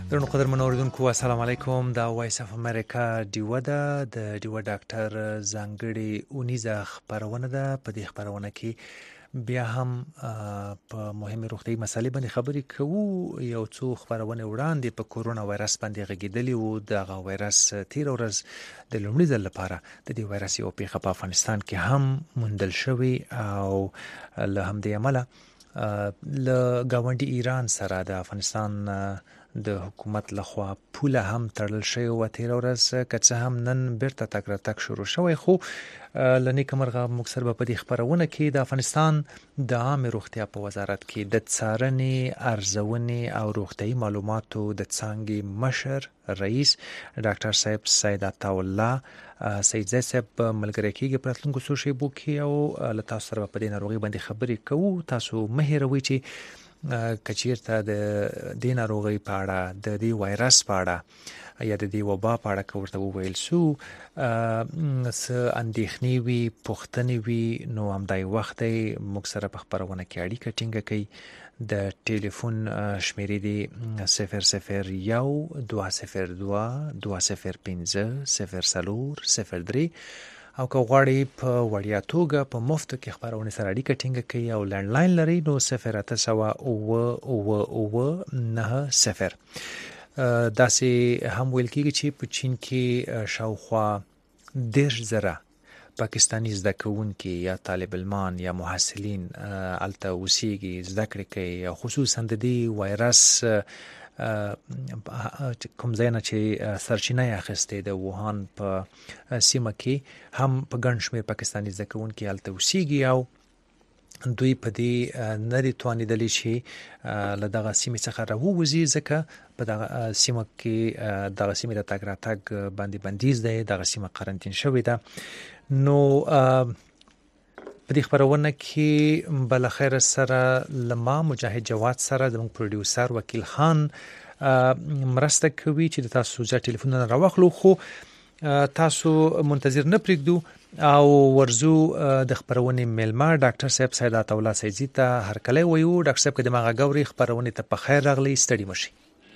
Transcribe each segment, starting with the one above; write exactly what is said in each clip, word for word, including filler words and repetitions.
درنو قدرمنو اوریدونکو السلام علیکم. دا وایس اف امریکا ډیوه ده د ډیوه ډاکټر ځانګړي اونیزه خبرونه ده. په دې خبرونه کې بیا هم په مهمه روغتي مسالې باندې خبرې کوو. یو څو خبرونه وړاندې په کورونا وایرس باندې غږیدلی وو. دغه وایرس تیر ورځ د لومړي ځل لپاره د دې وایرس یو پیښه په افغانستان کې هم موندل شوې او له همدې امله له ګاونډي ایران سره د افغانستان د حکومت لخوا پوله هم تړل شوی و تیر ورځ، که څه هم نن بیرته تګ راتګ شروع شوی، خو له نیکه مرغه موږ سره به په دې خبرونه کې د افغانستان د عامې روغتیا په وزارت کې د څارنې، ارزونې او روغتیایي معلوماتو د څانګې مشر رئیس ډاکټر صاحب سید عطاالله سیدزی صاحب ملګری کېږي په راتلونکو څو شیبو کې او له تاسو سره په دې ناروغۍ باندې خبرې کوو. تاسو مه هېروئ چې کچیرته د دې ناروغۍ په اړه، د دې وایرس په اړه یا د دې وبا په اړه که ورته وویل سو څه اندېښنې وي، پوښتنې وي، نو همدا یو وخت دی موږ سره په خپرونه کې اړیکه ټینګه کړئ. د ټلیفون شمیرې دي صفر صفر یو دوه صفر دوه دوه صفر پنځه صفر څلور صفر درې او که غواړئ په وړیا توګه په مفتو کې خبرونه سره اړیکه ټینګه کړئ او لینډلاین لرئ نو صفر اته سوه اوه اوه اوه نهه صفر. داسې هم ویل کېږي چې په چین کې شاوخوا دېرش زره پاکستانی زده کوونکي یا طالب علمان یا محصلین هلته اوسېږي، زده کړې کوي، خصوصا د دې وایرس کوم ځای نه چې سرچینه یې اخیستې د ووهان په سیمه کې هم په ګڼ شمېر پاکستاني زده کوونکي هلته اوسېږي او دوی په دې نه دي توانېدلي چې له دغه سیمې څخه راووځي، ځکه په دغه سیمه کې دغه سیمې د تګ راتګ باندې بندیز دی، دغه سیمه قرنطین شوې ده. نو په دې خبرونه کې بلخیر سره لما مجاهد جواد سره زموږ پروډیوسر وکیل خان مرسته کوي چې د تاسو ځا ټلیفونونه راوخلو، خو تاسو منتظر نه پرېږدو او ورزو د خبرونې میلمه ډاکټر صاحب سید عطاالله سیدزي ته هرکلی وایو. ډاکټر صاحب که دماغه ګوري خبرونې ته په خیر راغلی، ستړي مشي.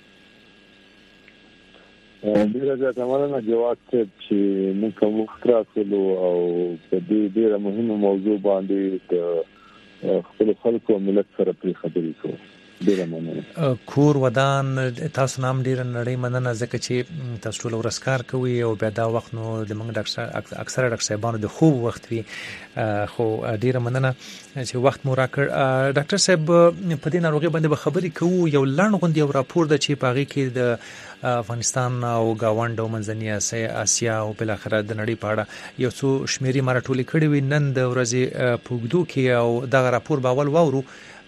ډیره زیاته مننه جواد صاحب چې موږ کوم وخت راکړو او په دې ډیره مهمه موضوع باندې د خپل خلکو او ملت سره پرې خبرې کوو. ډیره مننه. کور ودان تاسو نام ډیره نړۍ مننه، ځکه چې تاسو ټول ورځ کار کوي او بیا دا وخت نو د موږ ډاکټر اکثره ډاکټر صاحبانو د خوب وخت وي، خو ډیره مننه چې وخت مو راکړ. ډاکټر صاحب په دې ناروغۍ باندې به خبرې کوو. یو لنډ غوندې یو راپور ده چې په هغې کې د افغانستان او ګاونډ او منځنۍ اسیا او بالاخره د نړۍ په اړه یو څو شمیرې ما راټولې کړې وي نن د ورځې په اوږدو کې او دغه راپور به اول واورو،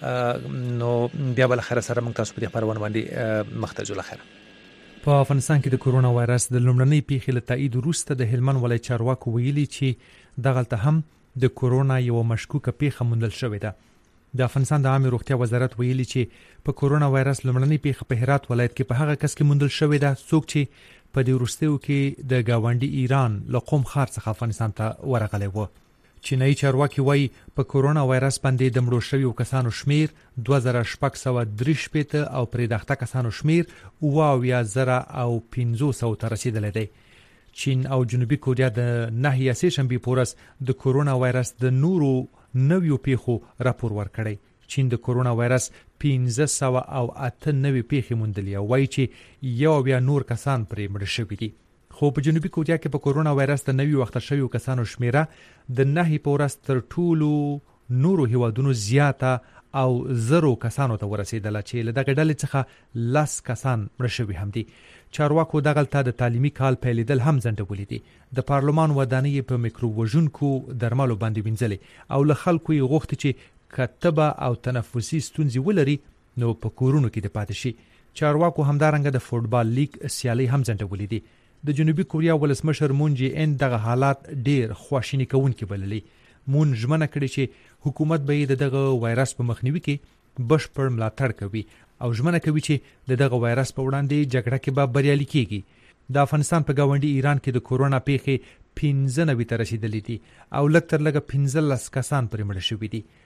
نو بیا بالاخره سره موږ تاسو په دې خبرونه باندې مخ ته ځو. لخیره په افغانستان کې د کورونا وایرس د لومړنۍ پیښې له تایید وروسته د هلمند ولایت چارواکو ویلي چې دغلته هم د کورونا یو مشکوکه پیښه موندل شوې ده. د افغانستان د عامې روغتیا وزارت ویلي چې په کورونا وایرس لومړنۍ پیښه په هرات ولایت کې په هغه کس کې موندل شوې ده څوک چې په دې وروستیو کې د ګاونډي ایران له قوم ښار څخه افغانستان ته ورغلی و. چینایي چارواکي وایي په کورونا وایرس باندې د مړو شویو کسانو شمیر دوه زره شپږ سوه درې شپېته او پرې د اخته کسانو شمیر اوه اویا زره او پنځوس سوو ته رسېدلی دی. چین او جنوبي کوریا د نهه یا سې شنبې په ورځ د کورونا وایرس د نورو نویو پیښو راپور ورکړی. چین د کورونا وایرس پنځه سوه او اته نوې پیښې موندلې او وایي چې یو بیا نور کسان پرې مړه شوي دي. خو په جنوبي کوریا کې په کورونا وایرس د نویو اخته شویو کسانو شمیره د نهې په ورځ تر ټولو نورو هیوادونو زیاته او زرو کسانو ته ورسېدله چې له دغې ډلې څخه لس کسان مړه شوي هم دي. چارواکو دغلته د تعلیمي کال پیلېدل هم ځنډولي دي. د پارلمان ودانۍ په میکروب وژونکو درملو باندې وینځلې او له خلکو یې غوښتي چې که تبه او تنفسي ستونزې ولري نو په کورونو کې د پاتې شي. چارواکو همدارنګه د فوټبال لیگ سیالۍ هم ځنډولې دي. د جنوبي کوریا ولسمشر مون جې ان دغه حالات ډیر خواشینی کوونکي بللي. مون ژمنه کړې چې حکومت به د دغه وایرس په مخنیوي کې بشپړ ملاتړ کوي او ژمنه کوي چې د دغه وایرس په وړاندې جګړه کې به بریالي کیږي. د افغانستان په ګاونډي ایران کې د کورونا پیښې پنځه نوي ته رسېدلې دي او لږ تر لږه پنځلس کسان پرې مړه شوي دي.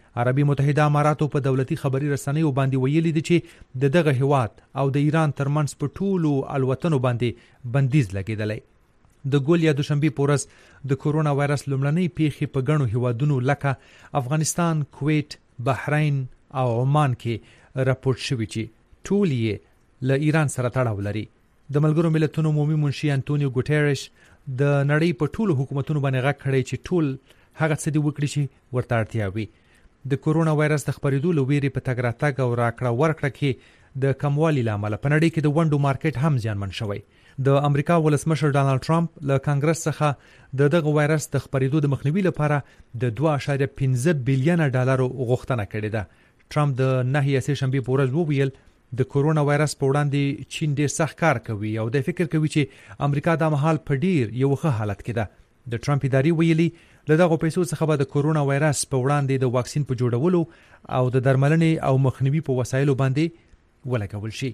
عربي متحده اماراتو په دولتي خبري رسنیو باندې ویلي دي چې د دغه هیواد او د ایران ترمنځ په ټولو الوتنو باندې بندیز لګیدلی. د ګول یا دوشنبه پورس د کورونا وایرس لومړنۍ پیښې په ګڼو هیوادونو لکه افغانستان، کویت، بحرین او عمان کې راپورټ شوی چې ټول یې له ایران سره تړاو لري. د ملګرو ملتونو عمومي منشي انټونیو ګوټيريش د نړۍ په ټولو حکومتونو باندې غږ کړی چې ټول هغه څه دی وکړي چې ورته اړتیا وي. د کورونا وایرس د خپرېدو له ویرې په تګ راتګ او راکړه ورکړه کې د کموالي لامل په نړۍ کې د ونډو مارکیټ هم زیانمن شوی. د امریکا ولسمشر ډانلډ ټرمپ له کانګرس څخه د دغه وایرس د خپرېدو د مخنیوي لپاره د دوه اعشاریه پنځه بلین ډالر غوښتنه کړې ده. ټرمپ د نهه سه شنبه په ورځ وویل د کورونا وایرس په وړاندې چین ډېر سخت کار کوي او د فکر کوي چې امریکا د مهال په ډېر یو ښه حالت کې ده. د ټرمپ اداري ویلي له دغه پیسو څخه به د کورونا وایرس په وړاندې د واکسین په جوړولو او د درملنې او مخنیوي په وسایلو باندې ولګول شي.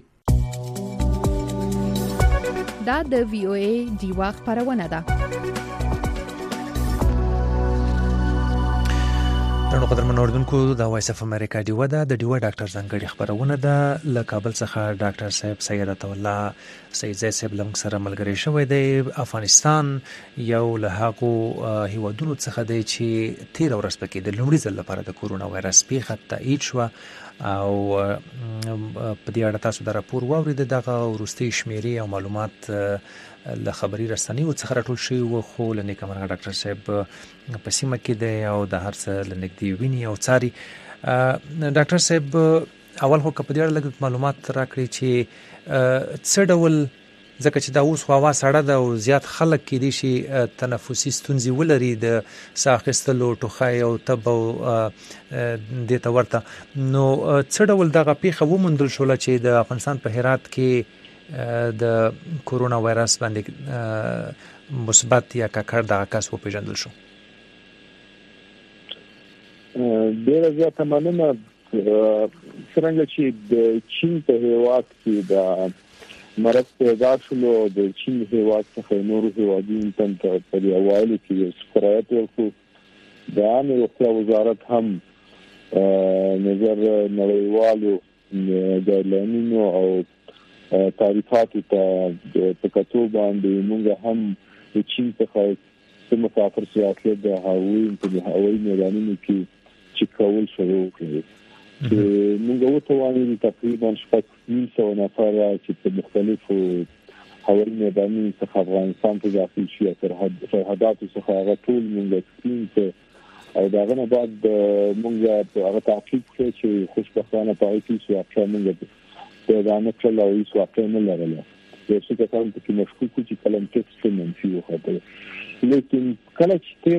دا د وی او ای ډیوا خبرونه ده. نو قدرمن اوردونکو د وایس اف امریکا ډیوا ده. د ډیوا ډاکټر ځانګړي خبرونه ده. له کابل څخه ډاکټر صاحب سید عطا الله سید صاحب لمغ سره ملګری شوی دی. افغانستان یو له هغو هیوادونو څخه دی چې تیر ورځ پکې د لومړي ځل لپاره د کورونا وایرس پیښه تایید شو او په دې اړه تاسو د راپور واورید. دغه وروستي شمیرې او معلومات له خبري رسنیو څخه راټول شوي وو، خو له نیکمرغه ډاکټر صاحب په سیمه کې دی او د هر څه له نږدې ویني او څاري. ډاکټر صاحب اول خو په دې اړه لږ معلومات راکړي چې څه ډول، ځکه چې دا اوس هوا سړه ده او زیات خلک کې دي چې تنفسي ستونزې ولري، د ساه اخیستلو ټوخی او تب او دې ته ورته، نو څه ډول دغه پیښه وموندل شوله چې د افغانستان په هرات کې د کورونا وایرس باندې مثبت یا ککړ دغه کس وپېژندل شو؟ ډېره زیاته مننه. څرنګه چې د چین په هیواد کې د مرض پیدا شلو، د چین هیواد څخه نورو هیوادونو ته په دې اوایلو کې یو سفارت ورکړو. د عامه روغتیا وزارت هم نظر نړیوالو ګایډلاینونو او تعریفاتو ته په کتو باندې موږ هم د چین څخه د مسافر سیاحت د هوایي په هوایي میدانونو کې چې کول شروع کړو. موږ وتوانیدو تقریبا شپږ نیم سوه نفر چې په مختلفو هوایي میدانونو څخه افغانستان ته داخل شي، سرحداتو څخه هغه ټول موږ سکرین کړو او دا غنه بعد موږ هغه تعقیب کړو چې خوشبختانه په هغه کې واقعا موږ دا نه کړل او هیڅ واقع نه لرله. یو څه کسان په کې مشکوک چې کلم ټیکس منفي وخته، لیکن کله چې تیر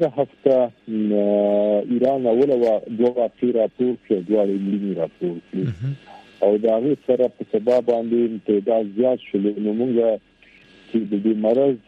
هفته ایران اوله دوه واقعي راپور کړ، دوه ملي راپور کړ او دا غي سره په سبب باندې تعداد زیات شول. نو موږ چې د دې مرض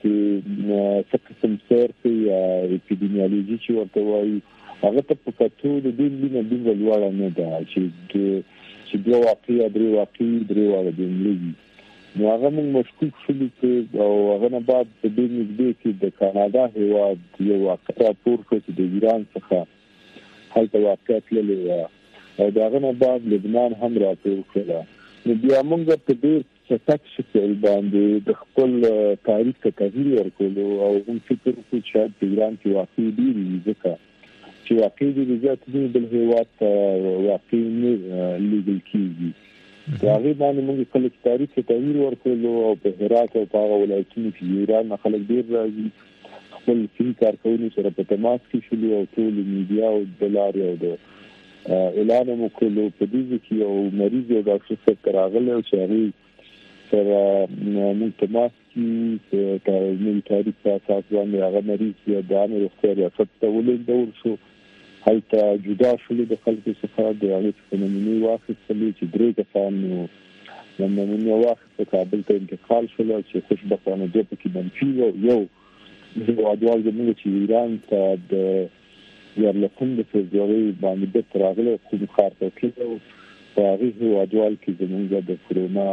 چې څه قسم سیرتي یا اپیډیمیولوژي چې ورته وایي هغه ته په کتو د دې لینه د لوړ نه ده چې چې دوه واقعي درې واقعي درې واړه د انګلیزي. نو هغه موږ مشکوک شولو چې او هغه نه بعد په دې نږدې کې د کاناډا هیواد یو واقع راپور کړ چې د ایران څخه هلته واقع تللی و او د هغه نه بعد لبنان هم راپور کړ. نو بیا موږ په دې چټک شکل باندې د خپل تاریخ ته تغییر ورکولو او هم فکر وکړو چې په ایران کې واقعي ډېرې ځکه چې واقعي د زیات دي بل هیواد واقعي نه لیدل کیږي. دا غي باندې موږ خپل تاریخ ته تغییر ورکړو او په هرات او په هغه ولایتونو کې ایران خلک ډیر راځي، خپل سیم کارکونکو سره په تماس کې شول او ټول میډیا او دلار او د اعلان مو کولو په دې کې یو مریض یو ډاکټر څخه راغلی او چې هغه سره موږ تماس کې په نوي تاریخ په اساس باندې هغه مریض یا د عامه روغتیا ریاست ته ولېږدول شو. هلته جدا شول د خلکو څخه د هغه څخه نمونې واخیستلې چې درې کسان نو نمونې واخیسته کابل ته انتقال شول چې خوشبختانه دوه پکې منفي و. یو هیوادوال زموږ چې ایران ته د دیارلسم د فبروري باندې بیرته راغلی کوم ښار ته تللی په هغې هیوادوال کې زموږ د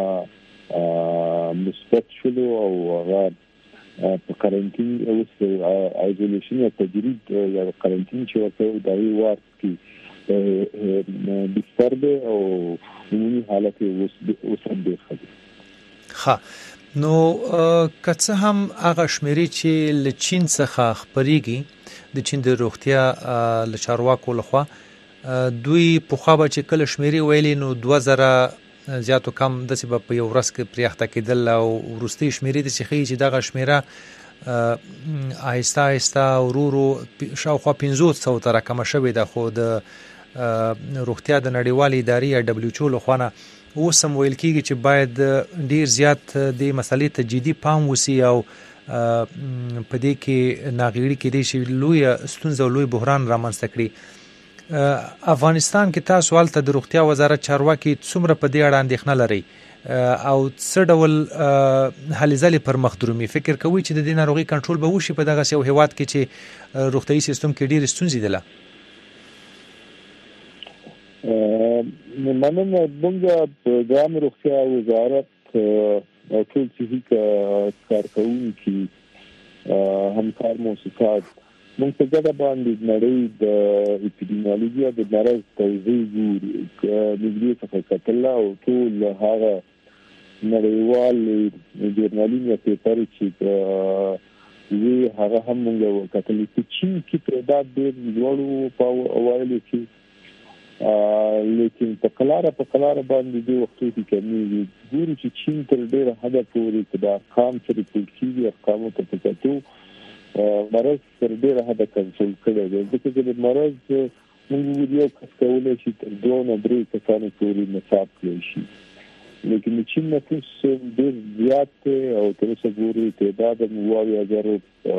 کرونا مثبت شولو او هغه په قرنطین اوس ایزولیشن یا تجرید یا قرنطین چې ورته د هغې وارد کې بستر دی او عمومي حالت یې اوس هم ډېر ښه دی. ښه، نو که څه هم هغه شمیرې چې له چین څخه خپرېږي د چین د روغتیا له چارواکو لخوا، دوی پخوا به چې کله شمیرې ویلې نو دوه زره زیات او کم داسې به په یو ورځ کې پرې اخته کېدل، او وروستۍ شمیرې داسې ښیي چې دغه شمیره آهسته آهسته ورو ورو شاوخوا پنځوس سوو ته راکمه شوې ده. خو د روغتیا د نړیوالې ادارې یا ډبلیو ایچ او لخوا نه اوس هم ویل کېږي چې باید ډېر زیات دې مسلې ته جدي پام وسي او په دې کې ناغېړي کېدی شي لویه ستونزه او لوی بحران رامنځته کړي. افغانستان کې تاسو هلته د روغتیا وزارت چارواکي څومره په دې اړه اندېښنه لرئ او څه ډول هلې ځلې پر مخ درومي؟ فکر کوئ چې د دې ناروغۍ کنټرول به وشي په دغسې یو هېواد کې چې روغتیایي سیستم کې ډېرې ستونزې دي؟ مننه. موږ د عامه روغتیا وزارت او ټول صحي کارکوونکي همکار موسسات موږ په ګډه باندې نړۍ د اپیډیمیولوژي او د مرض توضیح ګورو نږدې څخه کتل او ټول هغه نړیوال ژورنالونه یا پیپر چې وی هغه هم موږ کتل چې چین کې تعداد ډېر لوړ په وایي چې لیکن په قلاره په قلاره باندې د وختو کې کمیږي. ګورو چې چین تر ډېره حده پورې د ارقام سره کېږي، ارقامو ته په کتو مرض تر ډېره حده کنټرول کړی دی. ځکه چې د مرض موږ یو کس کولی شي تر دوه نه درې کسانو پورې نصاب کړی شي، لیکن د چین نفوس ډېر زیات دی او تر اوسه پورې تعداد هم اووه زره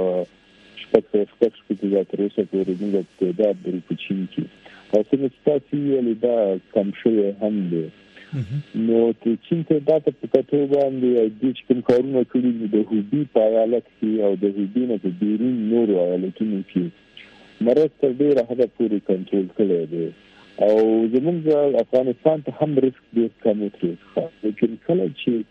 شپږ سوه شپږ شپېته زره تر اوسه پورې موږ تعداد لرو په چین کې او څنګه چې تاسو ویلي دا کم شوی هم دی. نو چې چین ته دا ته په کتو باندې د چې کوم کارونه کړي دي د هوبي په ایالت کې او د هوبي نه په بیرون نورو ایالتونو کې مرض تر ډېره حده پورې کنټرول کړی دی او زموږ افغانستان ته هم رسک ډېر کم وترېږي. لیکن کله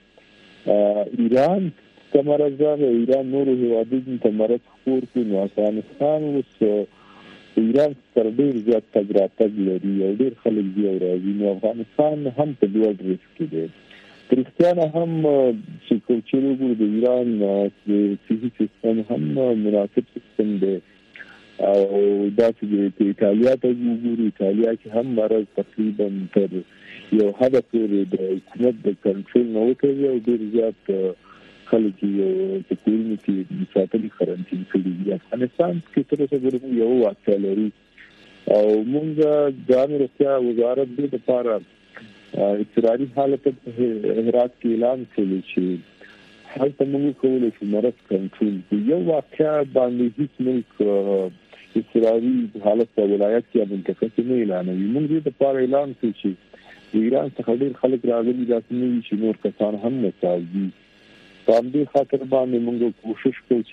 چې ایران ته مرض راغی، ایران نورو هېوادونو ته مرض خپور کړي، نو افغانستان اوس ایران سره ډېر زیات تګ راتګ لري او ډېر خلک ځي او راځي، نو افغانستان هم په لوړ رسک کې دی. په رښتیا نه هم چې کوم چې وګورو د ایران د صحي سیستم هم مناسب سیستم دی او داسې د ایټالیا ته وګورو، ایټالیا کې هم مرض تقریبا تر یو حده پورې د حکومت د کنټرول نه وتلی او ډېر زیات خلک یې په کورونو کې ساتلي قرنطین کړي دي. افغانستان کې تر اوسه پورې یو واقعه لري او موږ د عامه روغتیا وزارت دې لپاره اضطراري حالت په هرات کې اعلان کړی چې هلته موږ کولی شو مرض کنټرول کړو. یو واقعه باندې هیڅ ملک اضطراري حالت په ولایت کې یا منطقه کې نه اعلانوي. موږ دې لپاره اعلان کړی چې ایران څخه ډېر خلک راغلي داسې نه وي چې نور کسان هم نصاب دي. په همدې خاطر باندې موږ کوشش کوو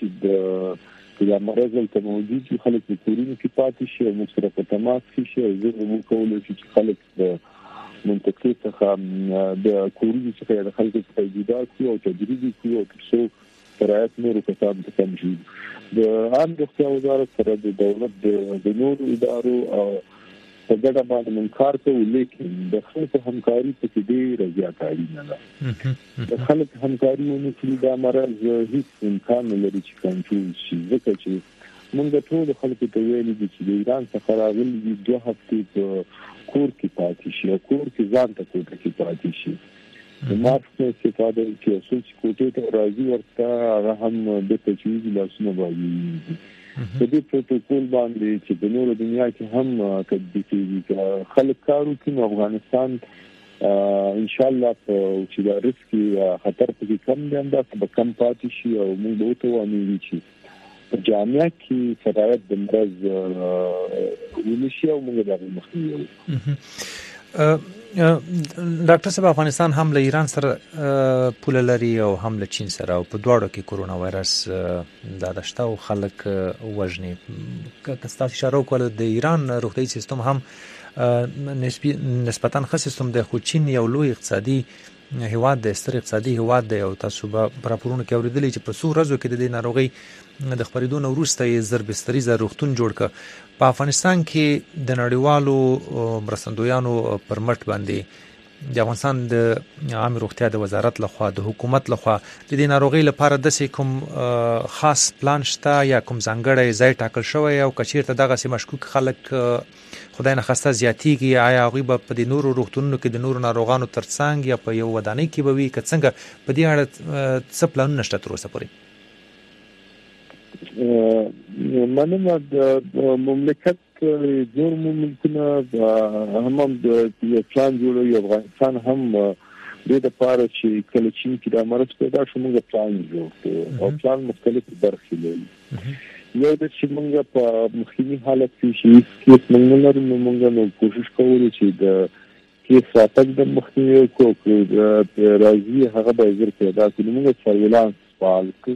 چې د مرض دلته موجود وي، خلک په کورونو کې پاتې شي او موږ سره په تماس کې شي او زه موږ کولی شو چې خلک د منطقې څخه د کورونو څخه د خلکو څخه جدا کړو او تدریج کړو تر څو شرایط نورو کسانو ته کم شي. د عامه روغتیا وزارت سره د دولت د نورو ادارو او په ګډه باندې موږ کار کوو، لیکن د خلکو همکاري پکې ډېره زیاته اړینه ده. د خلکو همکاري ونه کړي دا مرض هیڅ امکان نه لري چې کنټرول شي، ځکه چې موږ ټول خلکو ته ویلي دي چې د ایران څخه راغلي دي دوه هفتې په کور کې پاتې شي او کور کې ځان ته کوټه کې پاتې شي. د ماسک نه استفاده وکړي، څوک چې کوټې ته راځي ورته هغه هم بېرته چې وځي لاسونه باندې په دې پروتوکول باندې چې د نورو دنیا کې هم تطبیقېږي. خلک کار وکړي نو افغانستان ان شاء الله چې دا رسک خطر پکې کم دی همداسې به کم پاتې شي او موږ به وتوانېږو چې په جامعه کې شرایط د مرض ونشي او موږ د هغې مخنیوی وکړو. ډاکټر صاحب، افغانستان هم له ایران سره پوله لري او هم له چین سره او په دواړو کې کرونا وایرس دا شته او خلک وژني. که تاسو اشاره وکړه د ایران روغتیایي سیستم هم نسبتا ښه سیستم دی، خو چین یو لوی اقتصادي هیواد د ستر اقتصادي هیواد دی او تاسو به راپورونه کې اوریدلې چې په څو ورځو کې د دې ناروغي د خپرېدو نه وروسته یې ضربستریزه روغتون جوړ ک. په افغانستان کې د نړیوالو مرستندویانو پر مټ باندې د افغانستان د عامه روغتیا د وزارت لخوا د حکومت لخوا د دې ناروغي لپاره د کوم خاص پلان شته یا کوم ځانګړی ځای ټاکل شوی او کچیرته دغه سي مشکوک خلک خدای نه خسته زیاتیږي آیا هغه په د نورو روغتونونو کې د نورو ناروغانو ترڅنګ یا په یو ودانۍ کې به وي که څنګه په دې اړه څه پلانونه شته تر اوسه پورې؟ مننه. د مملکت جوړ ممکنه هم د یو پلان جوړوي. افغانستان هم د دې لپاره چې کله چین کې د مرض پیدا شو موږ پلان جوړ کړو او پلان مختلف برخې لري. یو د چې موږ په مخکینی حالت کې شي کیس موږ لرو موږ نو کوشش کوو چې د کیس راتګ د مخکینی کوو راځي هغه به زر پیدا کړو. موږ سرویلانس فعال کړو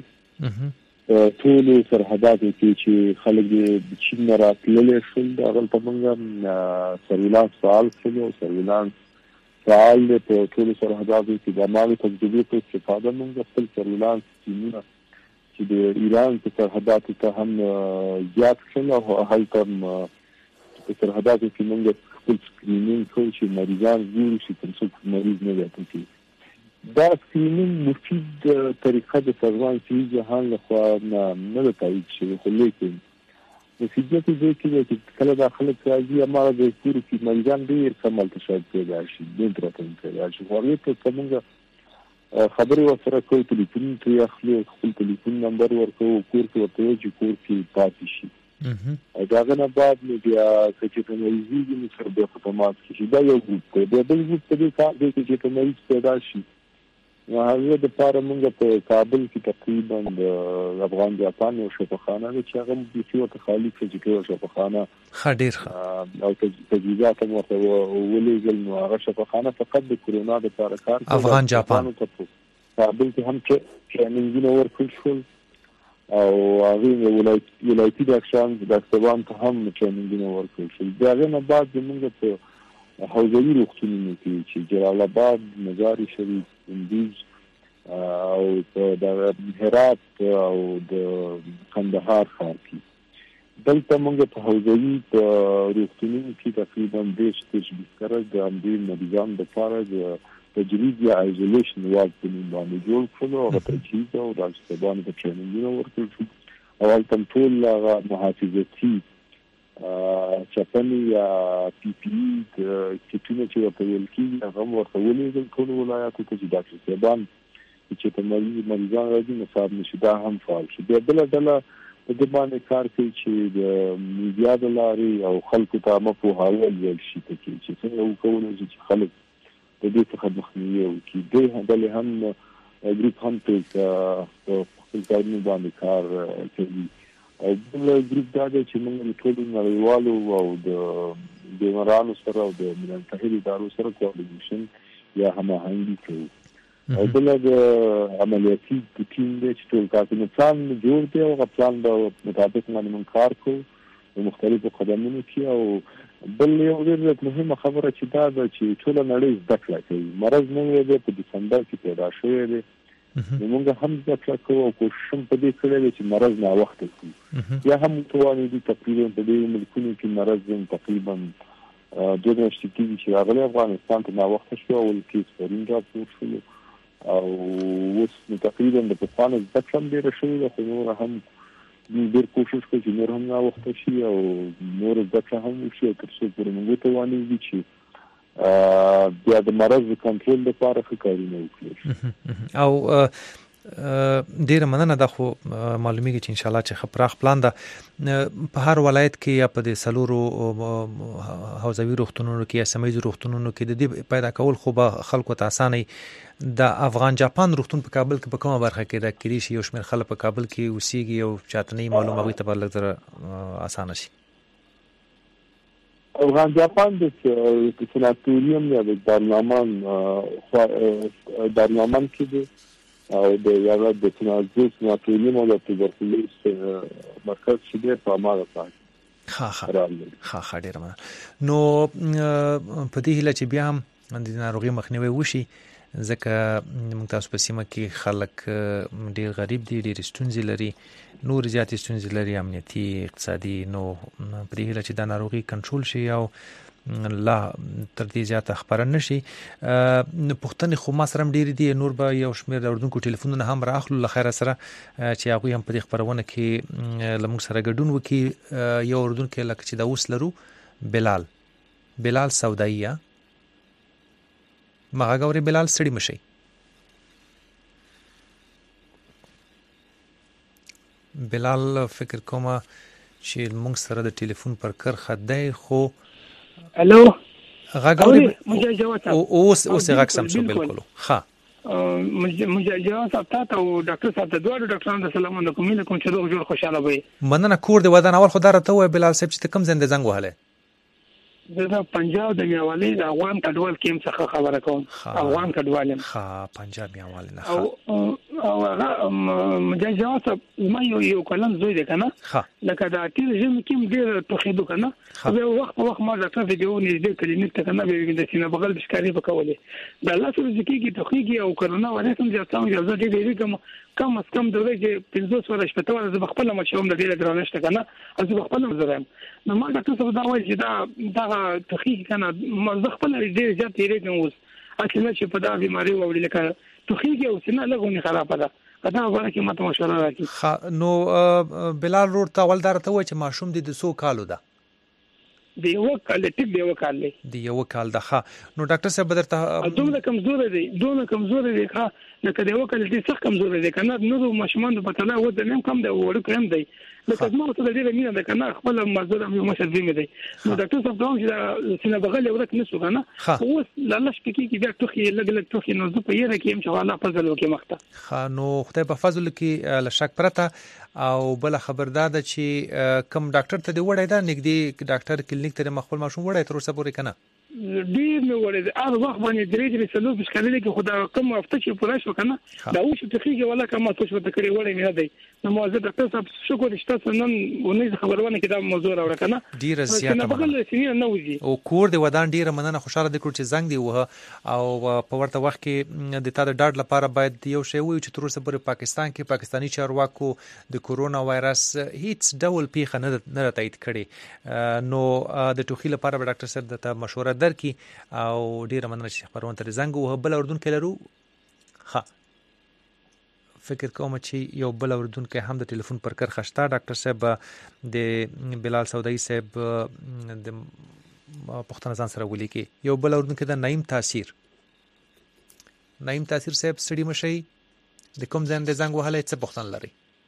ټول سرحداتو کې چې خلک د چین نه راتللی شول هغه په موږ سرویلانس فعال کړو. سرویلانس فعال دی په ټول سرحداتو کې د مالي تجربې په استفاده موږ خپل سرویلانس ټیمونه چې د ایران په سرحداتو ته هم زیات شول او هلته په سرحداتو کې موږ خپل سکرینینګ کوو چې مریضان ګورو چې تر څو مریض نه وي کوي. دا سکرینینګ مفید طریقه د سازمان صحي جهان لخوا نه نه تایید شوی خو لیکن نتیجه دې کې چې کله داخله راځي امر د کور کې مریضان ډېر کم التشاد پیدا شي ډېر راته پیدا شي. ورته کومه خبرې ورسره کوي ټلیفون ته اخلي خپل ټلیفون نمبر ورکو کور کې ورته چې کور کې پاتې شي او داغه نه بعد نو بیا چې په مریضي کې سره د اتومات کې دا یو ګروپ دی. د بل ګروپ په دې کار دی چې په مریض پیدا شي هغه د پاره موږ په کابل کې تقریبا د افغان جاپان یو شفاخانه چې هغه د یو خالي فزیکي شفاخانه خډیر او تجهیزات هم ورته ولېږل. نو هغه شفاخانه فقط د کورونا د لپاره کار کوي. افغان جاپان کابل کې هم چې ټریننګونه ورکړل شول او هغه ولایتي ډاکټران ډاکټران ته هم ټریننګونه ورکړل شول. دغه نه بعد موږ په حوزوي روغتونونو کې چې جلال آباد، مزار شریف، کندوز او د هرات او د کندهار ښار کې دلته موږ په حوزوي روغتونونو کې تقریبا دیش دیش بستر د امدې مریضان لپاره د تجهیز یا ایزولیشن وارد باندې جوړ کړو او تجهیز او راځي د ټریننګونو ورکړل شو او هلته ټول محافظتي چپنې یا پی پی ای کیټونه چې ورته ویل کېږي هغه ورته ولېږل ټولو ولایاتو ته چې ډاکټر صاحبان چې په مریض مریضان راځي مصاب نشي دا هم فعال شي. بیا بله ډله په دې باندې کار کوي چې د میډیا د لارې او خلکو ته عامه پوهاول ویل شي ته چې څنګه وکولای شي چې خلک د دې څخه مخنیوي وکړي. دې ډلې هم ګروپ هم په خپل کارونو باندې کار کوي او بل ګروپ دا دی چې موږ ټول نړیوالو او د بیمارانو سره او د ملل متحد ادارو سره کوارډینیشن یا هماهنګي کوو او بل د عملیاتي ټیم دی چې ټول کارونه پلان جوړ دی او هغه پلان به مطابق باندې موږ کار کوو په مختلفو قدمونو کې. او بل یو ډېر مهمه خبره چې دا ده چې ټول نړۍ زده کړه کوي. مرض نوی دی په دسمبر کې پیدا شوی دی نو موږ هم زده کړه کوو او کوشش هم په دې کړی دی چې مرض ناوخته کړو. یا هم متواني دي تقریبا په دې ملکونو کې مرض تقریبا دوه میاشتې کېږي چې راغلی افغانستان ته ناوخته شو اول کیس پرون راپور شو او اوس تقریبا د پخوا نه زده کړه هم ډېره شوې ده خو نور هم ډېر کوشش کوي چې نور هم ناوخته شي او نور زده کړه هم وشي تر څو پورې موږ وتوانېږو چې بیا د مرض د کنټرول لپاره ښه کارونه وکړو. او ډیره مننه. دا خو معلومیږي چې ان شاء الله چې خپراخ پلان ده په هر ولایت کې یا په د سلورو حوزوي روغتونونو کې یا سیمایي روغتونونو کې د دې پیدا کول خو به خلکو ته اسانه. د افغان جاپان روغتون په کابل کې په کومه برخه کې دا کېدی شي یو شمېر خلک په کابل کې اوسېږي او چاته نه معلومه وي ته به لږ زره اسانه شي. افغان جاپان د سناتوریوم یا د دارالمان دارالمان کې دی او د یو د تنازل سناتوریوم او د توبرکلوز مرکز چې دی په اماره پاتې ها ها ها ها ډېر مننه. نو په دې هیله چې بیا هم د ناروغي مخنیوي وشي ځکه موږ تاسو په سیمه کې خلک ډیر غریب دي، ډیر ستونزې لري، نور زیاتې ستونزې لري، امنیتي، اقتصادي. نو په دې هیله چې دا ناروغي کنټرول شي او لا تر دې زیاته خبره نشي. پښتنې خو ما سره ډېرې دي، نور به یو شمېر د اردوونکو ټلیفونونه هم رااخلو له خیره سره چې هغوی هم په دې خپرونه کې له موږ سره ګډون وکړي. یو اردوونکی لکه چې دا اوس لرو، بلال بلال سودایي، ما غږ اورې بلال؟ ستړي مه شئ. بلال فکر کومه چې موږ سره د ټلیفون پر کرښه دی، خو الو غږ اورې؟ مجاهد جواد اوس اوس غږ سم شو. بالکل. ها مجاهد جواد صاحب ته او ډاکټر صاحب ته دوه ډاکټرانو ته سلام علیکم. مینه کوم چې دوه جوړ خوشاله وي. مننه. کور دی ودان اول خدای راته وای بلال صاحب چې کوم زنده زنګ وهله؟ زه پنجاب د میوالي د افغان کډوال کیم څخه خبره کوم. افغان کډوال ها پنجاب میوالي نه. او او هغه مجاهد جواد صاحب ما یو یو کلم زوی دی کنه، لکه دا تیر ژم کې ډیر توخیدو کنه. به وخت په وخت ما ډاکټر ته دیو نږدې کلینیک ته کنه به د سینه بغل بشکاري وکولې. د الله سره ذکی کې توخیږي او کرونا وایرس هم ځاتاو اجازه دی دی کوم کم از کم دوی چې پنځوس ورځې شپته ورځې بخپل مچوم د ډیر درنښت کنه از بخپل مزرم. نو ما ډاکټر صاحب دا وایي چې دا دا توخیږي کنه ما خپل ډیر زیات یې کوم اصله چې په دا بیماری وړي لکه توخیږي او سینه لګونی خرابه ده. دا وره کې ماته مشوره راکړي. نو بلال رور ته ولدار ته وای چې ماشوم دې د سو کالو ده؟ دی یو کال ټیک دی یو کال دی دی یو کال ده. ښه نو ډاکټر صاحب بدرته دومره کمزور دی دومره کمزور دی ښه لکه دی یو کال دی څخه کمزور دی کنه. نو ماشومان په تله و د نیم کم دی وړو کم دی لکه زما ته د دې مینه ده کنه خپل مزور هم یو مشر دی دی. نو ډاکټر صاحب دوم چې سینه بغل ورک نسو کنه اوس لاله شپکی کې بیا ټوخي لګ لګ ټوخي نو زه په یره کې هم چې الله فضل وکي مخته. ښه نو خدای په فضل کې لشک پرته او بل خبردار ده چې کم ډاکټر ته دی وړای دا نګدي ډاکټر کلینیک ته مخفل ماشوم وړای تر اوسه پورې کنه ډیر مې وړي هر وخت باندې درې درې سلو بشکلې کې خدا کوم هفته چې پوره شو کنه دا اوس ته کېږي ولا کومه څه څه کړی وړي نه دی. نو ما زه ډاکټر صاحب شکر شته نن ونې خبرونه کې دا موضوع راوړه کنه ډیر زیاته نه وځي او کور دی ودان ډیر مننه خوشاله دي کړ چې زنګ دی وه او په ورته وخت کې د تا د ډاډ لپاره باید یو شی وي چې تر اوسه پورې پاکستان کې پاکستانی چارواکو د کورونا وایرس هیڅ ډول پیښه نه نه تایید کړي. نو د ټوخي لپاره ډاکټر صاحب ته مشوره درکې او ډیره مننه چې خبرونه تر زنګ وه. بل اردن کې لرو. ها فکر کوم چې یو بل اردن کې هم د ټلیفون پر کر خشتا ډاکټر صاحب د بلال سودایي صاحب د پښتون ځان سره ولي کې یو بل اردن کې د نعیم تاثیر نعیم تاثیر صاحب سړي مشي د کوم ځان د زنګ وهله څه پښتون لري؟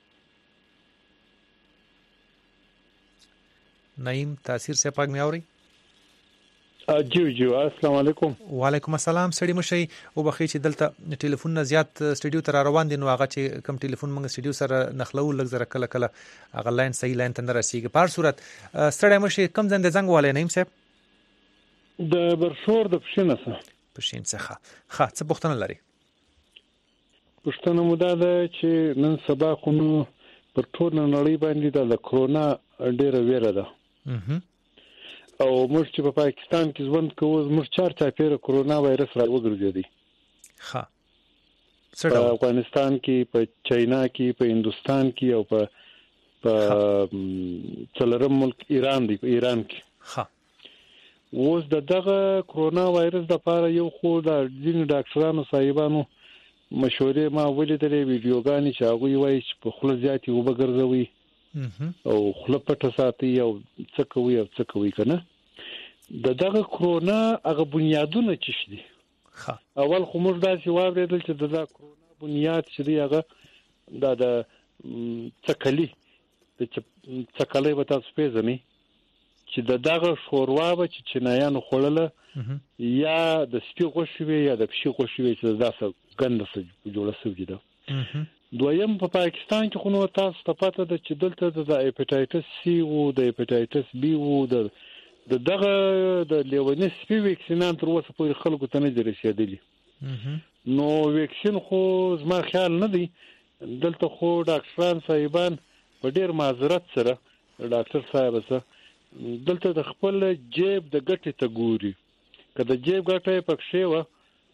نعیم تاثیر صاحب پاک مې اوري؟ جی جی السلام علیکم. وعلیکم السلام. سړي مشي او بخې چې دلته ټلیفون نه زیات سټډیو ته روان دي نو هغه چې کم ټلیفون موږ سټډیو سره نخلو لږ زره کله کله هغه لاین صحیح لاین تندر رسیږي. په هر صورت سړي مشي کم زنده زنګ والے نیم صاحب د برشور د پښینه څخه پښین څخه. ښه څه پښتنه لري؟ پښتنه مودا ده چې نن سبا خو نو پر ټول نړۍ باندې د کرونا ډیره ویره ده او موږ چې په پاکستان کې ژوند کوو موږ چار چاپیره کرونا وایرس را وګرځېدی. ها په افغانستان کې په چاینا کې په هندستان کې او په په څلورم ملک ایران دی په ایران کې. ها اوس د دغه کرونا وایرس د لپاره یو خو د ځینې ډاکټرانو صاحبانو مشورې ما ولیدلې ویډیوګانې چې هغه وایي چې په خله زیاتې وبګرځوي او خله پټه ساتي او څه کوي او څه کوي کنه. د دغه کرونا هغه بنیادونه چې دي اول خو موږ داسې واورېدل چې د کرونا بنیاد چې دی هغه دا د څکلي د څکلي به تاسو پیژنئ چې د دغه شوروا به چې چینایانو خوړله یا د سپي غوښې وي یا د پشي غوښې وي چې داسې ګنده جوړه شوې ده. دویم په پاکستان کې خو نو تاسو ته پته ده چې دلته د هپاتایټس سی او د هپاتایټس بی او د دغه د لیونی سپي ویکسینان تر اوسه پورې خلکو ته نه دي رسېدلي. نو ویکسین خو زما خیال نه دی دلته خو ډاکټران صاحبان په ډیر معذرت سره ډاکټر صاحب سره دلته د خپل جیب د ګټې ته ګوري. که د جیب ګټه پکښې و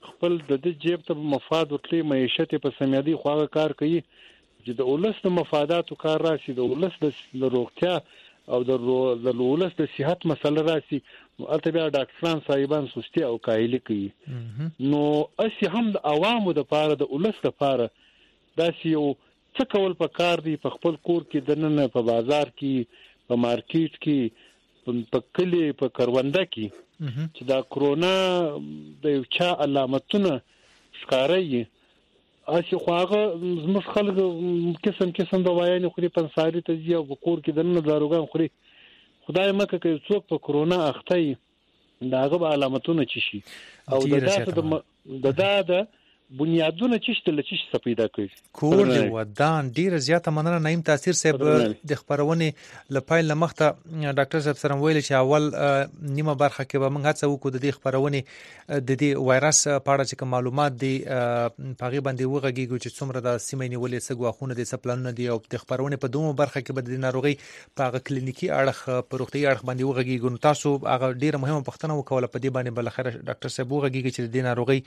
خپل د دې جیب ته مفاد ورکړي معیشت په سمیادي خواغه کار کوي چې د ولس د مفاداتو کار راشي د ولس د روغتیا او د د ولس د صحت مسله راشي البته بیا ډاکټران صاحبان سستی او کاهلی کوي نو اسی هم د عوامو د پاره د ولس د پاره داسې یو څه کول په کار دی په خپل کور کې د نن په بازار کې په مارکیټ کې په کلی په کرونده کې چې دا کرونا د یو چا علامتونه ښکاري اسی خواغه زموږ خلک قسم قسم دوايان خوري پنساري ته ځي او کور کې دنه داروګان خوري خدای مکه کوي څوک په کرونا اخته داغه علامتونه چی شي او د دا د بنیادونه چشته لچش څه پیدا کوي کور دی ودان ډیره زیاته مننه نعیم تاثیر صاحب د خبرونه لپاره لمخته ډاکټر صاحب سره ویل چې اول نیمه برخه کې به موږ هڅه وکړو د خبرونه د دې وایرس په اړه چې معلومات دي پاغي باندې وغږیږي چې څومره د سیمې نیولې څه غواخونه دي څه پلانونه دي او د خبرونه په دومره برخه کې به د ناروغي په کلینیکي اړه په روغتي اړه باندې وغږیږي نو تاسو هغه ډیره مهمه پوښتنه وکوله په دې باندې بل خیر ډاکټر صاحب وغږیږي چې د ناروغي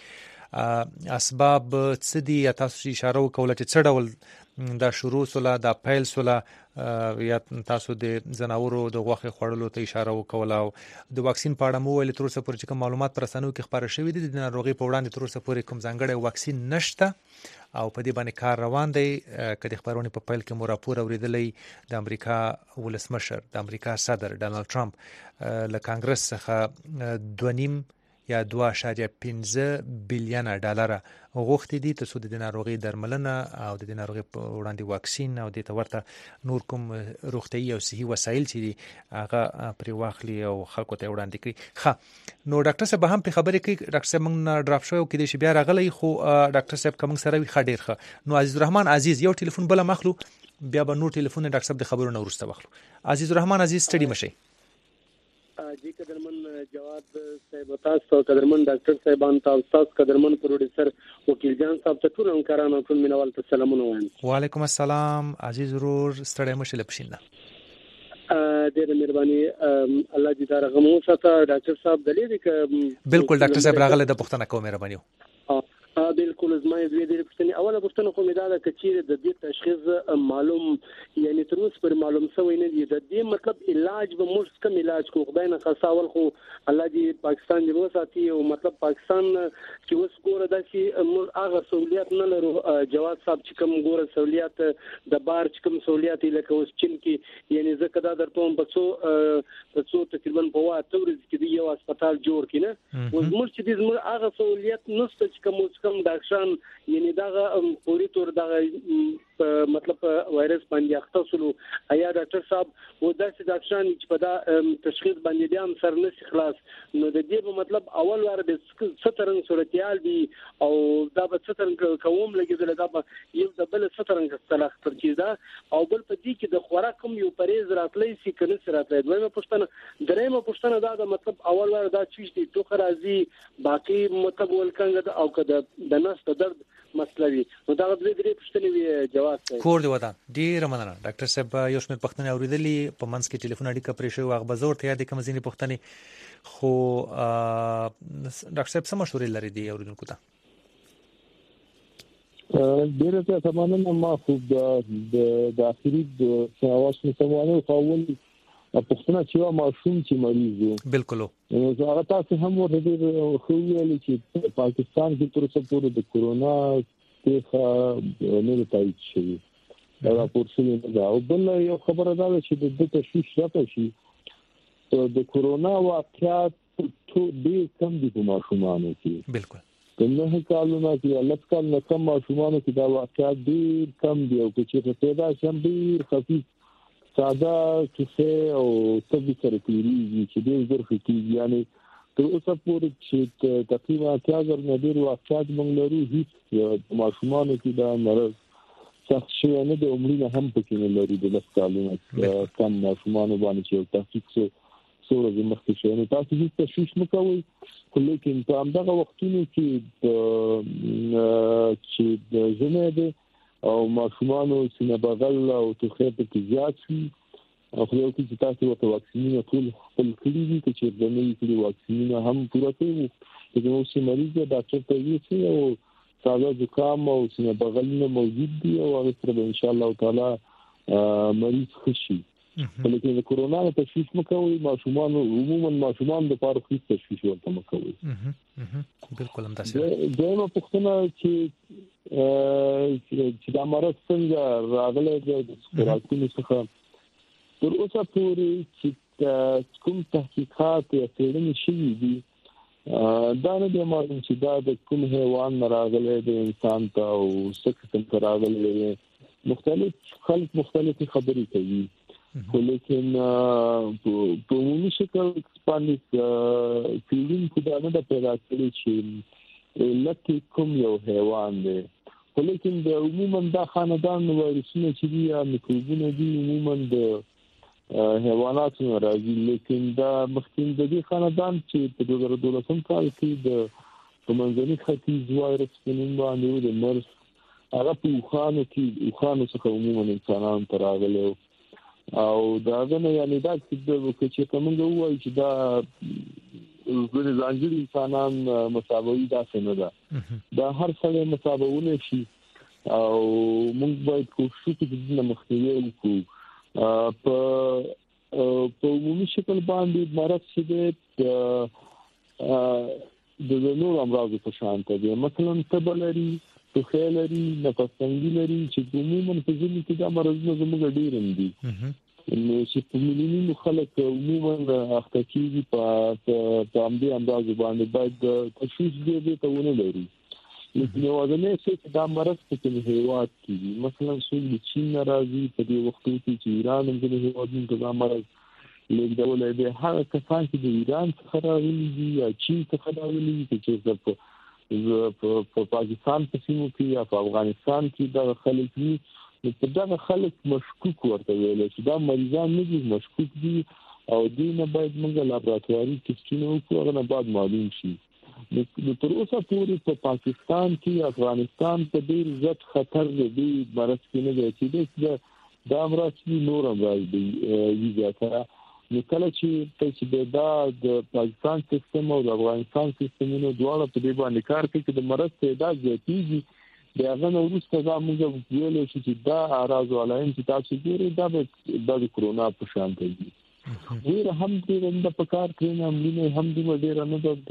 اسباب څه دي تاسو اشاره وکوله چې څه ډول دا شروع سوله دا پیل سوله یا تاسو د زناورو د غوښه خوړلو ته اشاره وکوله او د واکسین په اړه مو ویل تر اوسه پورې چې کوم معلومات پر رسنیو کې خبره شوې دي د ناروغي په وړاندې تر اوسه پورې کوم ځانګړی واکسین نشته او په دې باندې کار روان دی کله خبرونه په پیل کې مو راپور اوریدلې د امریکا ولسمشر د امریکا صدر ډانلډ ټرمپ له کانګرس څخه دوه نیم یا دوه اعشاریه پنځه بیلیونه ډالر غوښتي دي ترڅو د ناروغي درملنه او د ناروغي په وړاندې واکسین او د تورته نور کوم روغتيي او صحي وسایل چې هغه پرې واخلي او خلکو ته وړاندې کړي ښه نو ډاکټر صاحب هم په خبرې کې ډاکټر صاحب موږ ډراپ شو کې د شي بیا راغلی خو ډاکټر صاحب کوم سره وي خډیر ښه نو عزیز الرحمن عزیز یو ټلیفون بل مخلو بیا به نور ټلیفون ډاکټر صاحب د خبرونو ورسته واخلو عزیز الرحمن عزیز ستړي مشي جی قدرمن جواد صاحب تاسو قدرمن ډاکټر صاحبان تاسو قدرمن پروډوسر وکیل جان صاحب ته ټول همکارانو ټول مینوال ته سلامونه وایم وعلیکم السلام عزیز ورور ستړی مشه لپښینه ا ډېر مهرباني الله دې دا رحم وساته ډاکټر صاحب دلې دې بالکل ډاکټر صاحب راغله د پښتنه کوم مهرباني ا بالکل زما یې دوی د پښتني اوله پښتنه خو مې دا کچیر د دې تشخیص معلوم یعنی تر اوسه پر معلوم شوی نه دی د دې مطلب علاج به موږ کوم علاج کو خدای نه خاصاول خو الله دې پاکستان دې وساتي او مطلب پاکستان کې اوس ګوره داسې موږ هغه سہولیت نه لرو جواد صاحب چې کوم ګوره سہولیت د بار چې کوم سہولیت لکه اوس چین کې یعنی زکه دا درته په څو په څو تقریبا په واته ورځ کې دی یو هسپتال جوړ کینه اوس موږ چې دې هغه سہولیت نشته چې کوم کم ډاکټران یعنی دا پوری تور دا مطلب وایرس باندې اخته سلو ایا ډاکټر صاحب و داسې ډاکټران چې په دا تشخیص باندې دي هم سر نشي خلاص نو د دې په مطلب اول واره د سترنګ صورتيال دي او دا به سترنګ کوم لګیدل دا به یو د بل سترنګ صلاح تر چیزه او بل په دې کې د خوراک کوم یو پریز راتلی سي کنه سره راتلی دویمه پښتنه درېمه پښتنه دا د مطلب اول واره دا چیز دي ټوخه راځي باقي مطلب ولکنګ او کده د نس د درد مسلوي نو دا د دې پښتنې جواب کوي کور دی ودا ډیر مننه ډاکټر صاحب یو شمېر پښتنې اوریدلې په منځ کې ټلیفون اړیکه پرې شو هغه بزور ته یاد کوم ځینې پښتنې خو ډاکټر صاحب سم مشورې لري دی اوریدونکو ته ډیره ته مننه ما خو د د اخري د سواس مسوانه خاول پښتنه چې ماشوم چې مریض وو بالکل نو هغه تاسو هم ورته خو ویل چې پاکستان کې تر څو پورې د کورونا څخه نه تایید شوی دا راپور شوی دا او بل یو خبره ده چې د تشویش راته شي د کورونا واقعات ټول ډیر کم دي په ماشومانو کې بالکل کنه کالونه کې لږ کال نه کم ماشومانو کې دا واقعات ډیر کم دي او چې پیدا شم ډیر خفيف ساده کیسه او طبي سره کیږي چې ډېر ظرفي کیږي یعنی تر اوسه پورې چې تقریبا اتیا زره نه ډېر واقعات موږ لرو هیڅ ماشومانو کې دا مرض سخت شوی نه د عمرونه هم پکې نه لري د لږ کالونو کم ماشومانو باندې چې تحقیق څه څو ورځې مخکې شوی نو تاسو هیڅ تشویش مه کوئ خو لیکن په همدغه وختونو کې چې د ژمي دی او ماشومانو سینه بغل او توخه پکې زیات شي خو یو چې تاسو ورته واکسینونه ټول خپل کړي دي چې د نوي کړي واکسینونه هم پوره کوي چې نو چې مریض د ډاکټر ته ویسي او ساده زکام او سینه بغلونه موجود دي او هغه سره ان شاء الله تعالی مریض خوشي لیکن د کورونا په تشخیص مکوي ماشومان عموما ماشومان د پاره خو تشخیص ورته مکوي بالکل هم تاسو دغه پوښتنه چې چې د مرض څنګه راغله د خوراکونو څخه تر اوسه پورې چې کوم تحقیقات یا څېړنې شوي دي دا نه دی معلوم چې دا د کوم حیوان راغلی د انسان ته او څه څنګه راغلی مختلف خلک مختلف خبرې کوي خو لیکن په عمومي شکل باندې فیلینګ کو دا نه پیدا کړی چې لکه کوم یو حیوان دی خو لیکن د عموما دا خاندان وایرسونه چې دي یا میکروبونه دي عموما د حیوانات نه راځي لیکن دا مخکې د دې خاندان چې په دوه زره دولسم کال کې د منځني ختیځ وایرس په نوم باندې د مرض هغه په وخانو کې وخانو څخه عموما انسانان ته راغلی او دا غنه یعنی دا چې کومه وایي چې دا د ځانګړي انسانان مساوي دا څنګه ده دا هر څه مساوونه شي او موږ باید کوشش وکړو چې مخنیوي وکړو په په عمومي شکل باندې مرض چې د د نور امراض په شان ته دي مثلا تبلري توخیلري نفس تنګي لري چې عموما په ځینې کې دا مرضونه زموږ ډیر دي نو چې په مليونونو خلک عموما اخته کیږي په په امدي امراض باندې باید تشخیص دی ته ونه لري لیکن یو ځنه چې دا مرض په کوم هیواد کې دي مثلا څوک د چین راځي په دې وخت کې چې ایران هم د هیوادونو د مرض لیکدول دی هغه کسان چې د ایران څخه راغلي دي یا چین څخه راغلي دي چې په په پاکستان په سیمو کې یا په افغانستان کې دا خلک دي چې دا خلک مشکوک ورته ویل چې دا مریضان نه دي مشکوک دي او دینه باید موږ لابراتواري ټیسټونه وکړو هغه بعد معلوم شي نو تر اوسه پورې په پاکستان کې افغانستان په ډیر زیات خطر دی مرض کې نه دی چې دا امراض نور امراض دي زیاتره نو کله چې چې دا د پاکستان سیستم او د افغانستان سیستمونو دواړه په دې باندې کار کوي چې د مرض تعداد زیاتېږي دا غنه ورسته دا موږ ویل چې دا اعراض ولایي چې تاسو ګورئ دا د کورونا په شان دی ډیر هم دې د پکار کړنه ملي هم دې ډیر نه د